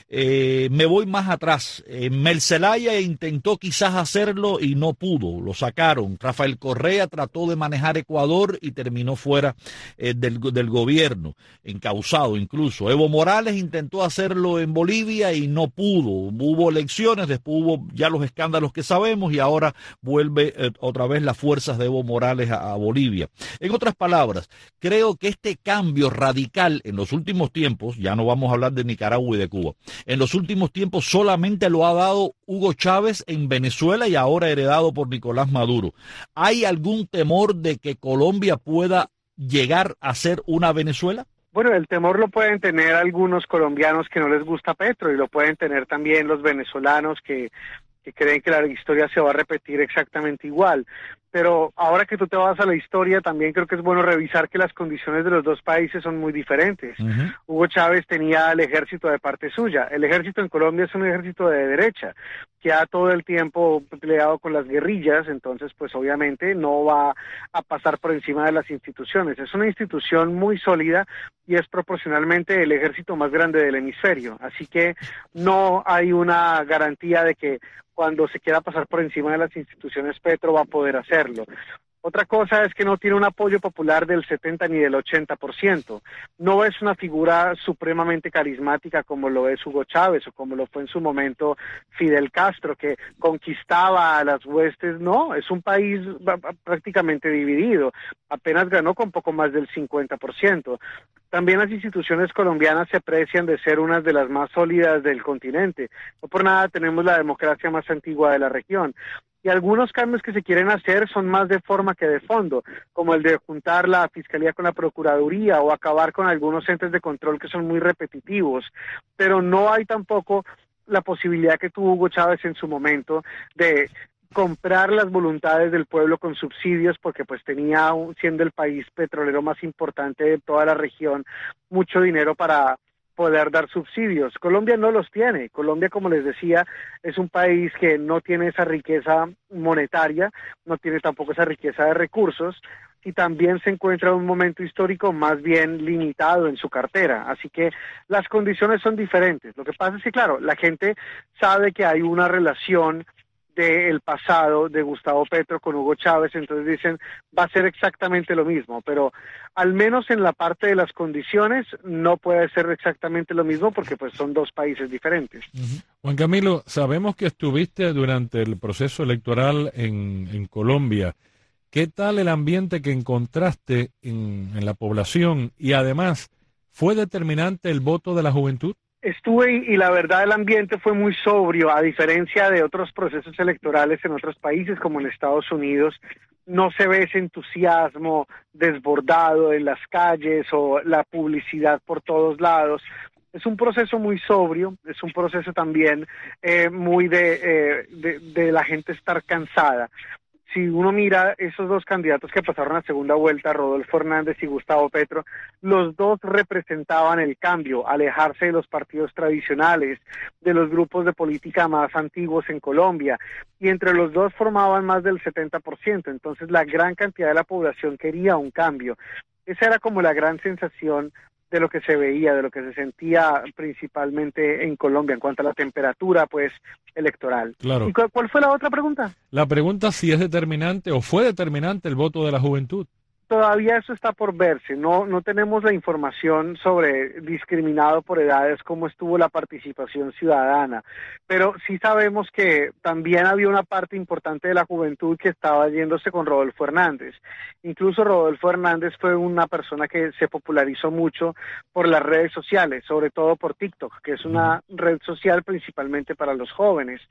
Eh, me voy más atrás. Eh, Mel Zelaya intentó quizás hacerlo y no pudo. Lo sacaron. Rafael Correa trató de manejar Ecuador y terminó fuera eh, del, del gobierno, encausado incluso. Evo Morales intentó hacerlo en Bolivia y no pudo. Hubo elecciones, después hubo ya los escándalos que sabemos y ahora vuelve eh, otra vez la fuerzas de Evo Morales a, a Bolivia. En otras palabras, creo que este cambio radical en los últimos tiempos, ya no vamos a hablar de Nicaragua y de Cuba, en los últimos tiempos solamente lo ha dado Hugo Chávez en Venezuela y ahora heredado por Nicolás Maduro. ¿Hay algún temor de que Colombia pueda llegar a ser una Venezuela? Bueno, el temor lo pueden tener algunos colombianos que no les gusta Petro y lo pueden tener también los venezolanos que que creen que la historia se va a repetir exactamente igual. Pero ahora que tú te vas a la historia, también creo que es bueno revisar que las condiciones de los dos países son muy diferentes. Uh-huh. Hugo Chávez tenía el ejército de parte suya. El ejército en Colombia es un ejército de derecha, que ha todo el tiempo peleado con las guerrillas, entonces pues obviamente no va a pasar por encima de las instituciones. Es una institución muy sólida y es proporcionalmente el ejército más grande del hemisferio. Así que no hay una garantía de que cuando se quiera pasar por encima de las instituciones Petro va a poder hacerlo. Otra cosa es que no tiene un apoyo popular del setenta ni del ochenta por ciento. No es una figura supremamente carismática como lo es Hugo Chávez o como lo fue en su momento Fidel Castro, que conquistaba a las huestes. No, es un país prácticamente dividido. Apenas ganó con poco más del cincuenta por ciento. También las instituciones colombianas se aprecian de ser unas de las más sólidas del continente. No por nada tenemos la democracia más antigua de la región. Y algunos cambios que se quieren hacer son más de forma que de fondo, como el de juntar la Fiscalía con la Procuraduría o acabar con algunos entes de control que son muy repetitivos. Pero no hay tampoco la posibilidad que tuvo Hugo Chávez en su momento de comprar las voluntades del pueblo con subsidios, porque pues tenía, siendo el país petrolero más importante de toda la región, mucho dinero para poder dar subsidios. Colombia no los tiene. Colombia, como les decía, es un país que no tiene esa riqueza monetaria, no tiene tampoco esa riqueza de recursos y también se encuentra en un momento histórico más bien limitado en su cartera. Así que las condiciones son diferentes. Lo que pasa es que, claro, la gente sabe que hay una relación del pasado de Gustavo Petro con Hugo Chávez, entonces dicen va a ser exactamente lo mismo, pero al menos en la parte de las condiciones no puede ser exactamente lo mismo porque pues son dos países diferentes. Uh-huh. Juan Camilo, sabemos que estuviste durante el proceso electoral en, en Colombia. ¿Qué tal el ambiente que encontraste en, en la población? Y además, ¿fue determinante el voto de la juventud? Estuve y, y la verdad el ambiente fue muy sobrio, a diferencia de otros procesos electorales en otros países como en Estados Unidos. No se ve ese entusiasmo desbordado en las calles o la publicidad por todos lados. Es un proceso muy sobrio, es un proceso también eh, muy de, eh, de, de la gente estar cansada. Si uno mira esos dos candidatos que pasaron a segunda vuelta, Rodolfo Hernández y Gustavo Petro, los dos representaban el cambio, alejarse de los partidos tradicionales, de los grupos de política más antiguos en Colombia, y entre los dos formaban más del setenta por ciento, entonces la gran cantidad de la población quería un cambio. Esa era como la gran sensación de lo que se veía, de lo que se sentía principalmente en Colombia en cuanto a la temperatura, pues, electoral. Claro. ¿Y cu- cuál fue la otra pregunta? La pregunta si es determinante o fue determinante el voto de la juventud. Todavía eso está por verse, no no tenemos la información sobre discriminado por edades, cómo estuvo la participación ciudadana, pero sí sabemos que también había una parte importante de la juventud que estaba yéndose con Rodolfo Hernández. Incluso Rodolfo Hernández fue una persona que se popularizó mucho por las redes sociales, sobre todo por TikTok, que es una red social principalmente para los jóvenes.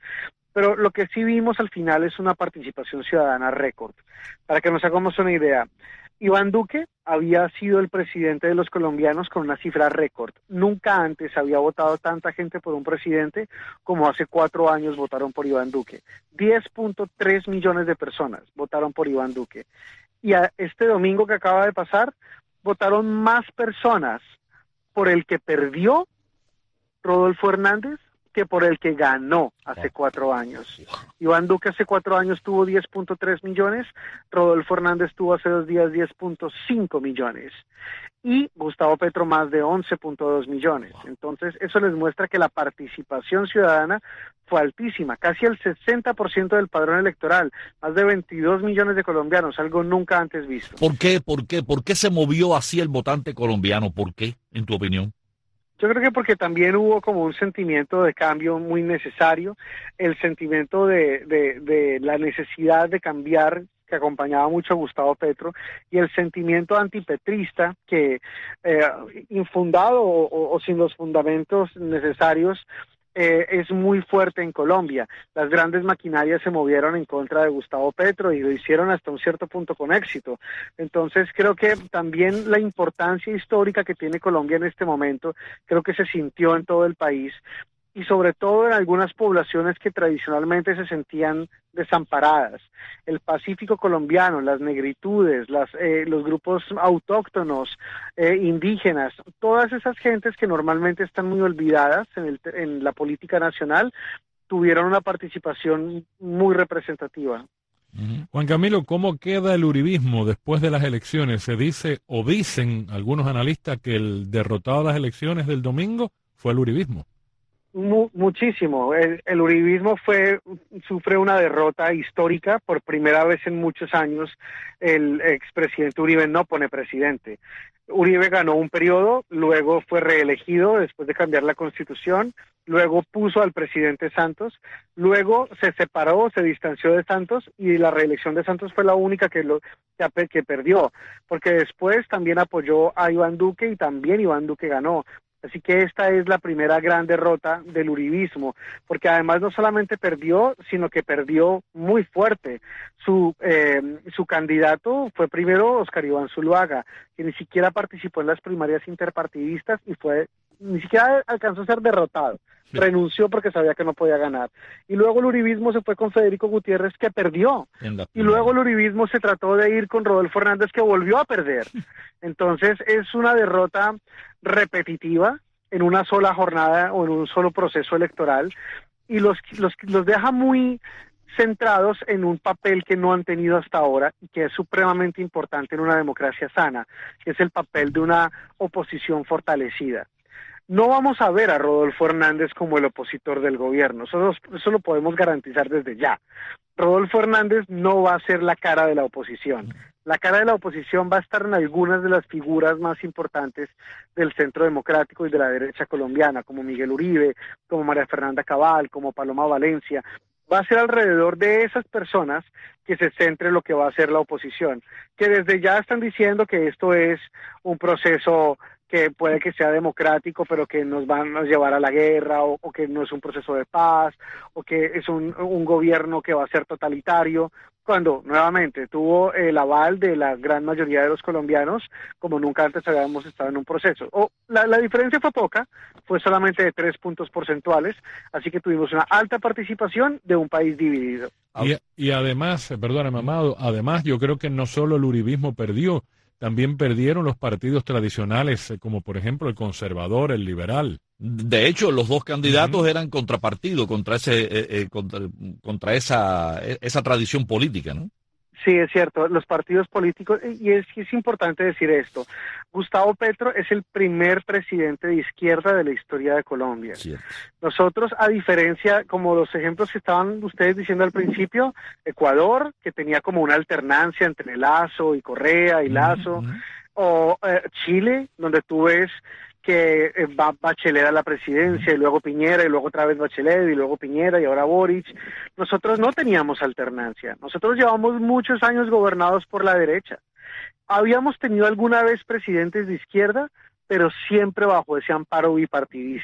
Pero lo que sí vimos al final es una participación ciudadana récord. Para que nos hagamos una idea, Iván Duque había sido el presidente de los colombianos con una cifra récord. Nunca antes había votado tanta gente por un presidente como hace cuatro años votaron por Iván Duque. diez punto tres millones de personas votaron por Iván Duque. Y a este domingo que acaba de pasar, votaron más personas por el que perdió Rodolfo Hernández que por el que ganó hace cuatro años. Iván Duque hace cuatro años tuvo diez punto tres millones, Rodolfo Hernández tuvo hace dos días diez punto cinco millones y Gustavo Petro más de once punto dos millones. Entonces, eso les muestra que la participación ciudadana fue altísima, casi el sesenta por ciento del padrón electoral, más de veintidós millones de colombianos, algo nunca antes visto. ¿Por qué? ¿Por qué? ¿Por qué se movió así el votante colombiano? ¿Por qué, en tu opinión? Yo creo que porque también hubo como un sentimiento de cambio muy necesario, el sentimiento de, de, de la necesidad de cambiar que acompañaba mucho a Gustavo Petro, y el sentimiento antipetrista que, eh, infundado o, o, o sin los fundamentos necesarios, Eh, es muy fuerte en Colombia. Las grandes maquinarias se movieron en contra de Gustavo Petro y lo hicieron hasta un cierto punto con éxito. Entonces creo que también la importancia histórica que tiene Colombia en este momento, creo que se sintió en todo el país y sobre todo en algunas poblaciones que tradicionalmente se sentían desamparadas. El Pacífico colombiano, las negritudes, las, eh, los grupos autóctonos, eh, indígenas, todas esas gentes que normalmente están muy olvidadas en, el, en la política nacional, tuvieron una participación muy representativa. Juan Camilo, ¿cómo queda el uribismo después de las elecciones? Se dice o dicen algunos analistas que el derrotado de las elecciones del domingo fue el uribismo. Mu muchísimo. El, el uribismo fue sufre una derrota histórica. Por primera vez en muchos años el expresidente Uribe no pone presidente. Uribe ganó un periodo, luego fue reelegido después de cambiar la constitución, luego puso al presidente Santos, luego se separó, se distanció de Santos y la reelección de Santos fue la única que, lo, que, que perdió, porque después también apoyó a Iván Duque y también Iván Duque ganó. Así que esta es la primera gran derrota del uribismo, porque además no solamente perdió, sino que perdió muy fuerte. Su eh, su candidato fue primero Oscar Iván Zuluaga, que ni siquiera participó en las primarias interpartidistas y fue ni siquiera alcanzó a ser derrotado. Sí. Renunció porque sabía que no podía ganar. Y luego el uribismo se fue con Federico Gutiérrez, que perdió. Y luego el uribismo se trató de ir con Rodolfo Hernández, que volvió a perder. Entonces es una derrota repetitiva en una sola jornada o en un solo proceso electoral, y los, los, los deja muy centrados en un papel que no han tenido hasta ahora y que es supremamente importante en una democracia sana, que es el papel de una oposición fortalecida. No vamos a ver a Rodolfo Hernández como el opositor del gobierno, eso, eso lo podemos garantizar desde ya. Rodolfo Hernández no va a ser la cara de la oposición. La cara de la oposición va a estar en algunas de las figuras más importantes del centro democrático y de la derecha colombiana, como Miguel Uribe, como María Fernanda Cabal, como Paloma Valencia. Va a ser alrededor de esas personas que se centre lo que va a ser la oposición, que desde ya están diciendo que esto es un proceso que puede que sea democrático, pero que nos van a llevar a la guerra, o, o que no es un proceso de paz, o que es un, un gobierno que va a ser totalitario, cuando nuevamente tuvo el aval de la gran mayoría de los colombianos, como nunca antes habíamos estado en un proceso. O la, la diferencia fue poca, fue solamente de tres puntos porcentuales, así que tuvimos una alta participación de un país dividido. Y, y además, perdóname, Amado, además yo creo que no solo el uribismo perdió, también perdieron los partidos tradicionales, como por ejemplo el conservador, el liberal. De hecho, los dos candidatos uh-huh. eran contrapartido contra ese eh, eh, contra, contra esa esa tradición política, ¿no? Sí, es cierto, los partidos políticos, y es, es importante decir esto, Gustavo Petro es el primer presidente de izquierda de la historia de Colombia. Cierto. Nosotros, a diferencia, como los ejemplos que estaban ustedes diciendo al principio, Ecuador, que tenía como una alternancia entre Lazo y Correa y Lazo, uh-huh. o eh, Chile, donde tú ves que va Bachelet a la presidencia, y luego Piñera, y luego otra vez Bachelet, y luego Piñera, y ahora Boric. Nosotros no teníamos alternancia. Nosotros llevamos muchos años gobernados por la derecha. Habíamos tenido alguna vez presidentes de izquierda, pero siempre bajo ese amparo bipartidista.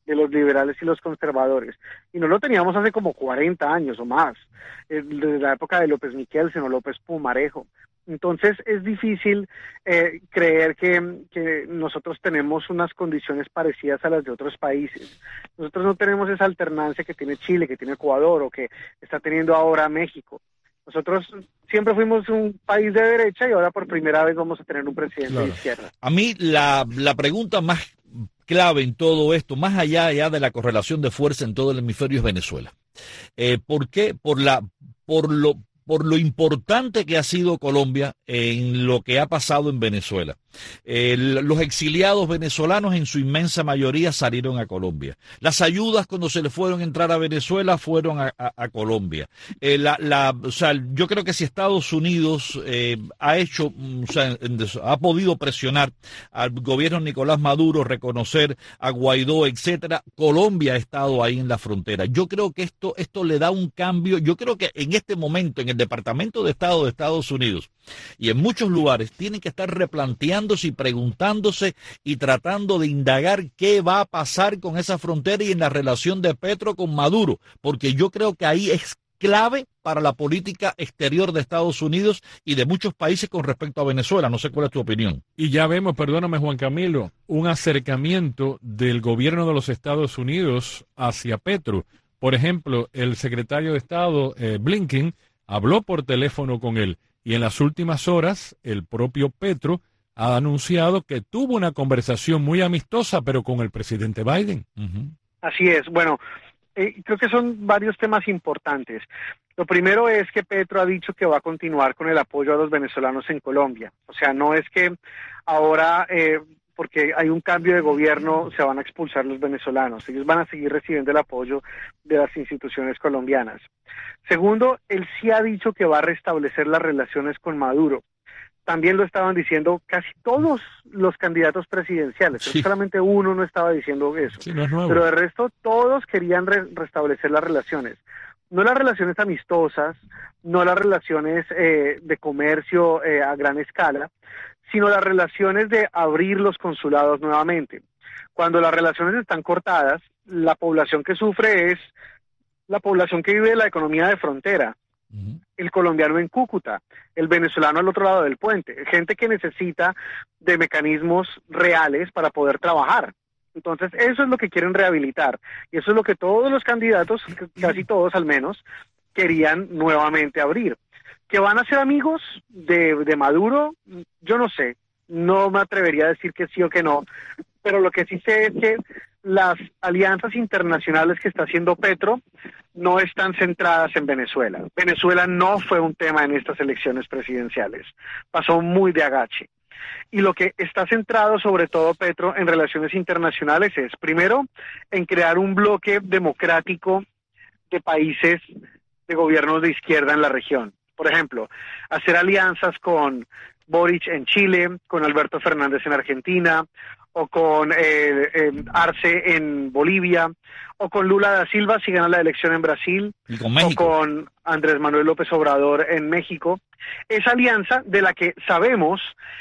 de los liberales y los conservadores. Y no lo teníamos hace como cuarenta años o más, desde la época de López Miquelsen o López Pumarejo. Entonces es difícil eh, creer que, que nosotros tenemos unas condiciones parecidas a las de otros países. Nosotros no tenemos esa alternancia que tiene Chile, que tiene Ecuador o que está teniendo ahora México. Nosotros siempre fuimos un país de derecha y ahora por primera vez vamos a tener un presidente claro. de izquierda. A mí la, la pregunta más clave en todo esto, más allá ya de la correlación de fuerza en todo el hemisferio, es Venezuela. Eh, ¿Por qué? Por la, por lo, por lo importante que ha sido Colombia en lo que ha pasado en Venezuela. Eh, los exiliados venezolanos en su inmensa mayoría salieron a Colombia. Las ayudas cuando se le fueron a entrar a Venezuela fueron a, a, a Colombia. Eh, la, la, o sea, yo creo que si Estados Unidos eh, ha hecho, o sea, ha podido presionar al gobierno de Nicolás Maduro, reconocer a Guaidó, etcétera, Colombia ha estado ahí en la frontera. Yo creo que esto, esto le da un cambio. Yo creo que en este momento en el Departamento de Estado de Estados Unidos y en muchos lugares tienen que estar replanteando y preguntándose y tratando de indagar qué va a pasar con esa frontera y en la relación de Petro con Maduro, porque yo creo que ahí es clave para la política exterior de Estados Unidos y de muchos países con respecto a Venezuela. No sé cuál es tu opinión. Y ya vemos, perdóname Juan Camilo, un acercamiento del gobierno de los Estados Unidos hacia Petro. Por ejemplo, el secretario de Estado eh, Blinken habló por teléfono con él y en las últimas horas el propio Petro ha anunciado que tuvo una conversación muy amistosa, pero con el presidente Biden. Uh-huh. Así es. Bueno, eh, creo que son varios temas importantes. Lo primero es que Petro ha dicho que va a continuar con el apoyo a los venezolanos en Colombia. O sea, no es que ahora, eh, porque hay un cambio de gobierno, se van a expulsar los venezolanos. Ellos van a seguir recibiendo el apoyo de las instituciones colombianas. Segundo, él sí ha dicho que va a restablecer las relaciones con Maduro. También lo estaban diciendo casi todos los candidatos presidenciales. Sí. Solamente uno no estaba diciendo eso. Sí, no es nuevo. Pero de resto todos querían re restablecer las relaciones. No las relaciones amistosas, no las relaciones eh, de comercio eh, a gran escala, sino las relaciones de abrir los consulados nuevamente. Cuando las relaciones están cortadas, la población que sufre es la población que vive de la economía de frontera. El colombiano en Cúcuta, el venezolano al otro lado del puente, gente que necesita de mecanismos reales para poder trabajar. Entonces, eso es lo que quieren rehabilitar, y eso es lo que todos los candidatos, casi todos al menos, querían nuevamente abrir. ¿Que van a ser amigos de, de Maduro? Yo no sé, no me atrevería a decir que sí o que no, pero lo que sí sé es que las alianzas internacionales que está haciendo Petro no están centradas en Venezuela. Venezuela no fue un tema en estas elecciones presidenciales, pasó muy de agache. Y lo que está centrado sobre todo Petro en relaciones internacionales es, primero, en crear un bloque democrático de países de gobiernos de izquierda en la región. Por ejemplo, hacer alianzas con Boric en Chile, con Alberto Fernández en Argentina, o con eh, eh, Arce en Bolivia, o con Lula da Silva si gana la elección en Brasil, con o con Andrés Manuel López Obrador en México. Esa alianza de la que sabemos,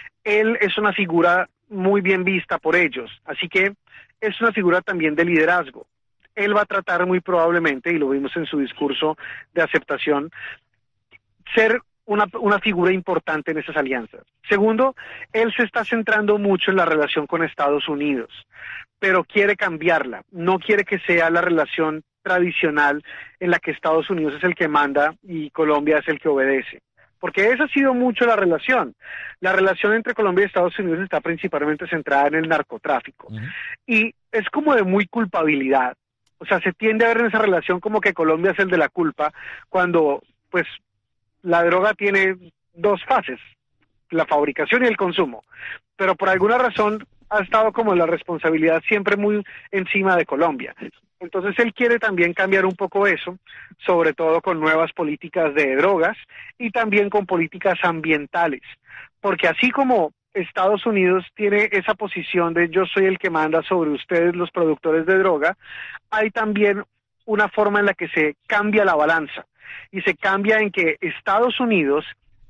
él es una figura muy bien vista por ellos, así que es una figura también de liderazgo. Él va a tratar muy probablemente, y lo vimos en su discurso de aceptación, ser Una, una figura importante en esas alianzas. Segundo, él se está centrando mucho en la relación con Estados Unidos, pero quiere cambiarla. No quiere que sea la relación tradicional en la que Estados Unidos es el que manda y Colombia es el que obedece. Porque esa ha sido mucho la relación. La relación entre Colombia y Estados Unidos está principalmente centrada en el narcotráfico. Uh-huh. Y es como de muy culpabilidad. O sea, se tiende a ver en esa relación como que Colombia es el de la culpa, cuando, pues, la droga tiene dos fases, la fabricación y el consumo, pero por alguna razón ha estado como la responsabilidad siempre muy encima de Colombia. Entonces él quiere también cambiar un poco eso, sobre todo con nuevas políticas de drogas y también con políticas ambientales, porque así como Estados Unidos tiene esa posición de yo soy el que manda sobre ustedes los productores de droga, hay también una forma en la que se cambia la balanza. Y se cambia en que Estados Unidos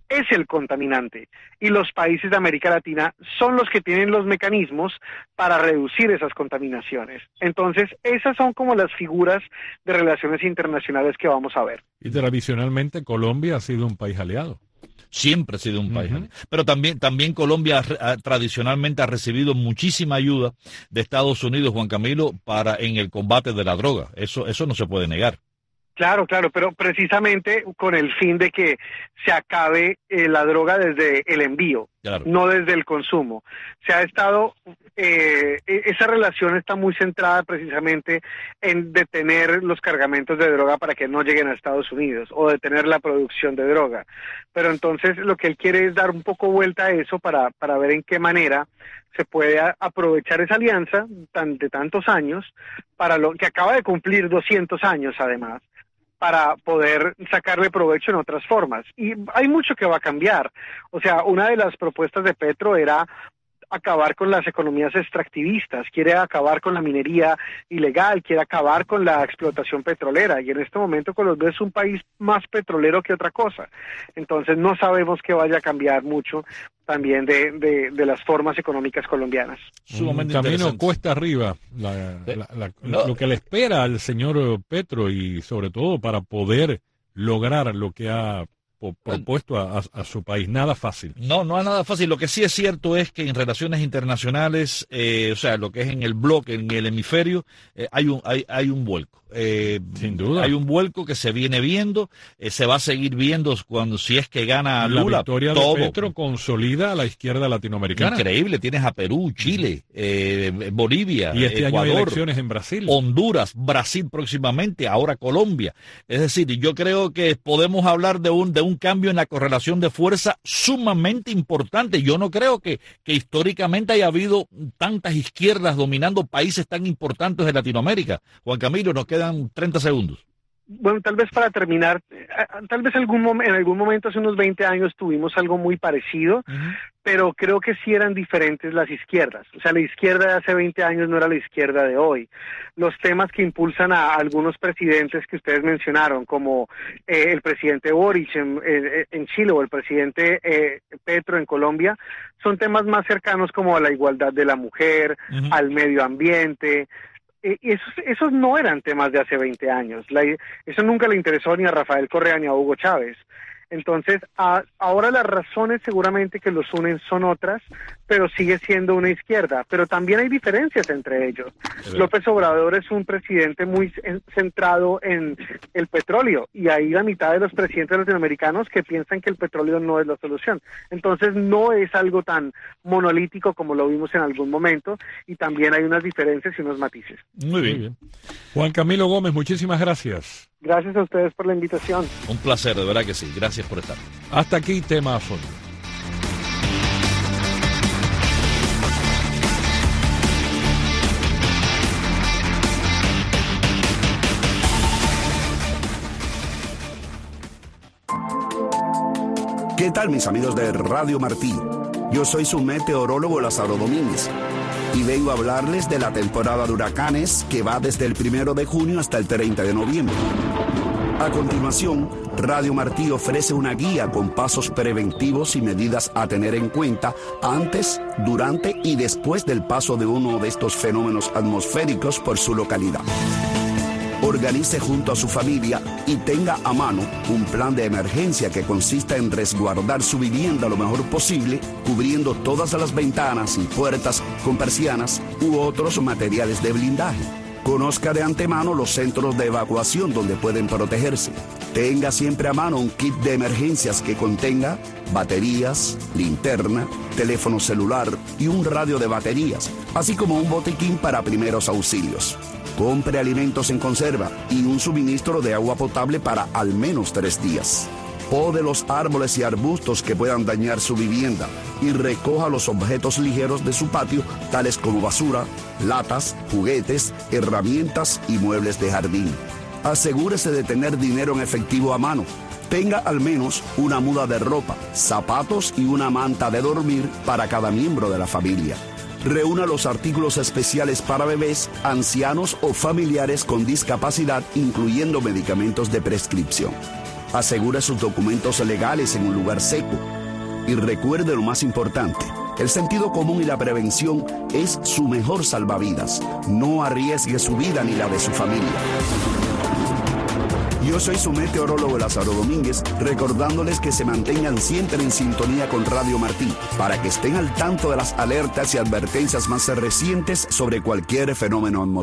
es el contaminante, y los países de América Latina son los que tienen los mecanismos para reducir esas contaminaciones. Entonces, esas son como las figuras de relaciones internacionales que vamos a ver. Y tradicionalmente Colombia ha sido un país aliado. Siempre ha sido un país. Uh-huh. Pero también, también Colombia ha, tradicionalmente ha recibido muchísima ayuda de Estados Unidos, Juan Camilo, para en el combate de la droga. Eso, eso no se puede negar. Claro, claro, pero precisamente con el fin de que se acabe eh, la droga desde el envío, claro, no desde el consumo. Se ha estado, eh, esa relación está muy centrada precisamente en detener los cargamentos de droga para que no lleguen a Estados Unidos o detener la producción de droga. Pero entonces lo que él quiere es dar un poco vuelta a eso para, para ver en qué manera se puede aprovechar esa alianza tan, de tantos años, para lo que acaba de cumplir doscientos años además, para poder sacarle provecho en otras formas. Y hay mucho que va a cambiar. O sea, una de las propuestas de Petro era acabar con las economías extractivistas, quiere acabar con la minería ilegal, quiere acabar con la explotación petrolera, y en este momento Colombia es un país más petrolero que otra cosa. Entonces no sabemos que vaya a cambiar mucho también de, de, de las formas económicas colombianas. Un camino cuesta arriba, la, la, la, no. lo que le espera al señor Petro, y sobre todo para poder lograr lo que ha propuesto a, a, a su país. Nada fácil. No, no es nada fácil. Lo que sí es cierto es que en relaciones internacionales, eh, o sea, lo que es en el bloque, en el hemisferio, eh, hay un hay, hay un vuelco. Eh, Sin duda. Hay un vuelco que se viene viendo, eh, se va a seguir viendo cuando si es que gana Lula. La victoria todo. de Petro consolida a la izquierda latinoamericana. Increíble. Tienes a Perú, Chile, eh, Bolivia, y este Ecuador, año hay elecciones en Brasil, Honduras, Brasil próximamente, ahora Colombia. Es decir, yo creo que podemos hablar de un de un cambio en la correlación de fuerza sumamente importante. Yo no creo que, que históricamente haya habido tantas izquierdas dominando países tan importantes de Latinoamérica. Juan Camilo, nos quedan treinta segundos. Bueno, tal vez para terminar, tal vez algún mom- en algún momento hace unos veinte años tuvimos algo muy parecido, uh-huh. pero creo que sí eran diferentes las izquierdas. O sea, la izquierda de hace veinte años no era la izquierda de hoy. Los temas que impulsan a algunos presidentes que ustedes mencionaron, como eh, el presidente Boric en, eh, en Chile o el presidente eh, Petro en Colombia, son temas más cercanos como a la igualdad de la mujer, uh-huh. al medio ambiente. Eh, esos, esos no eran temas de hace veinte años. La, eso nunca le interesó ni a Rafael Correa ni a Hugo Chávez. Entonces, a, ahora las razones seguramente que los unen son otras, pero sigue siendo una izquierda. Pero también hay diferencias entre ellos. López Obrador es un presidente muy centrado en el petróleo, y hay la mitad de los presidentes latinoamericanos que piensan que el petróleo no es la solución. Entonces, no es algo tan monolítico como lo vimos en algún momento, y también hay unas diferencias y unos matices. Muy bien. Muy bien. Juan Camilo Gómez, muchísimas gracias. Gracias a ustedes por la invitación. Un placer, de verdad que sí. Gracias por estar. Hasta aquí, Tema a Fondo. ¿Qué tal, mis amigos de Radio Martí? Yo soy su meteorólogo Lázaro Domínguez y vengo a hablarles de la temporada de huracanes que va desde el primero de junio hasta el treinta de noviembre. A continuación, Radio Martí ofrece una guía con pasos preventivos y medidas a tener en cuenta antes, durante y después del paso de uno de estos fenómenos atmosféricos por su localidad. Organice junto a su familia y tenga a mano un plan de emergencia que consista en resguardar su vivienda lo mejor posible, cubriendo todas las ventanas y puertas con persianas u otros materiales de blindaje. Conozca de antemano los centros de evacuación donde pueden protegerse. Tenga siempre a mano un kit de emergencias que contenga baterías, linterna, teléfono celular y un radio de baterías, así como un botiquín para primeros auxilios. Compre alimentos en conserva y un suministro de agua potable para al menos tres días. Pode los árboles y arbustos que puedan dañar su vivienda y recoja los objetos ligeros de su patio, tales como basura, latas, juguetes, herramientas y muebles de jardín. Asegúrese de tener dinero en efectivo a mano. Tenga al menos una muda de ropa, zapatos y una manta de dormir para cada miembro de la familia. Reúna los artículos especiales para bebés, ancianos o familiares con discapacidad, incluyendo medicamentos de prescripción. Asegure sus documentos legales en un lugar seco. Y recuerde lo más importante, el sentido común y la prevención es su mejor salvavidas. No arriesgue su vida ni la de su familia. Yo soy su meteorólogo Lázaro Domínguez, recordándoles que se mantengan siempre en sintonía con Radio Martí, para que estén al tanto de las alertas y advertencias más recientes sobre cualquier fenómeno atmosférico.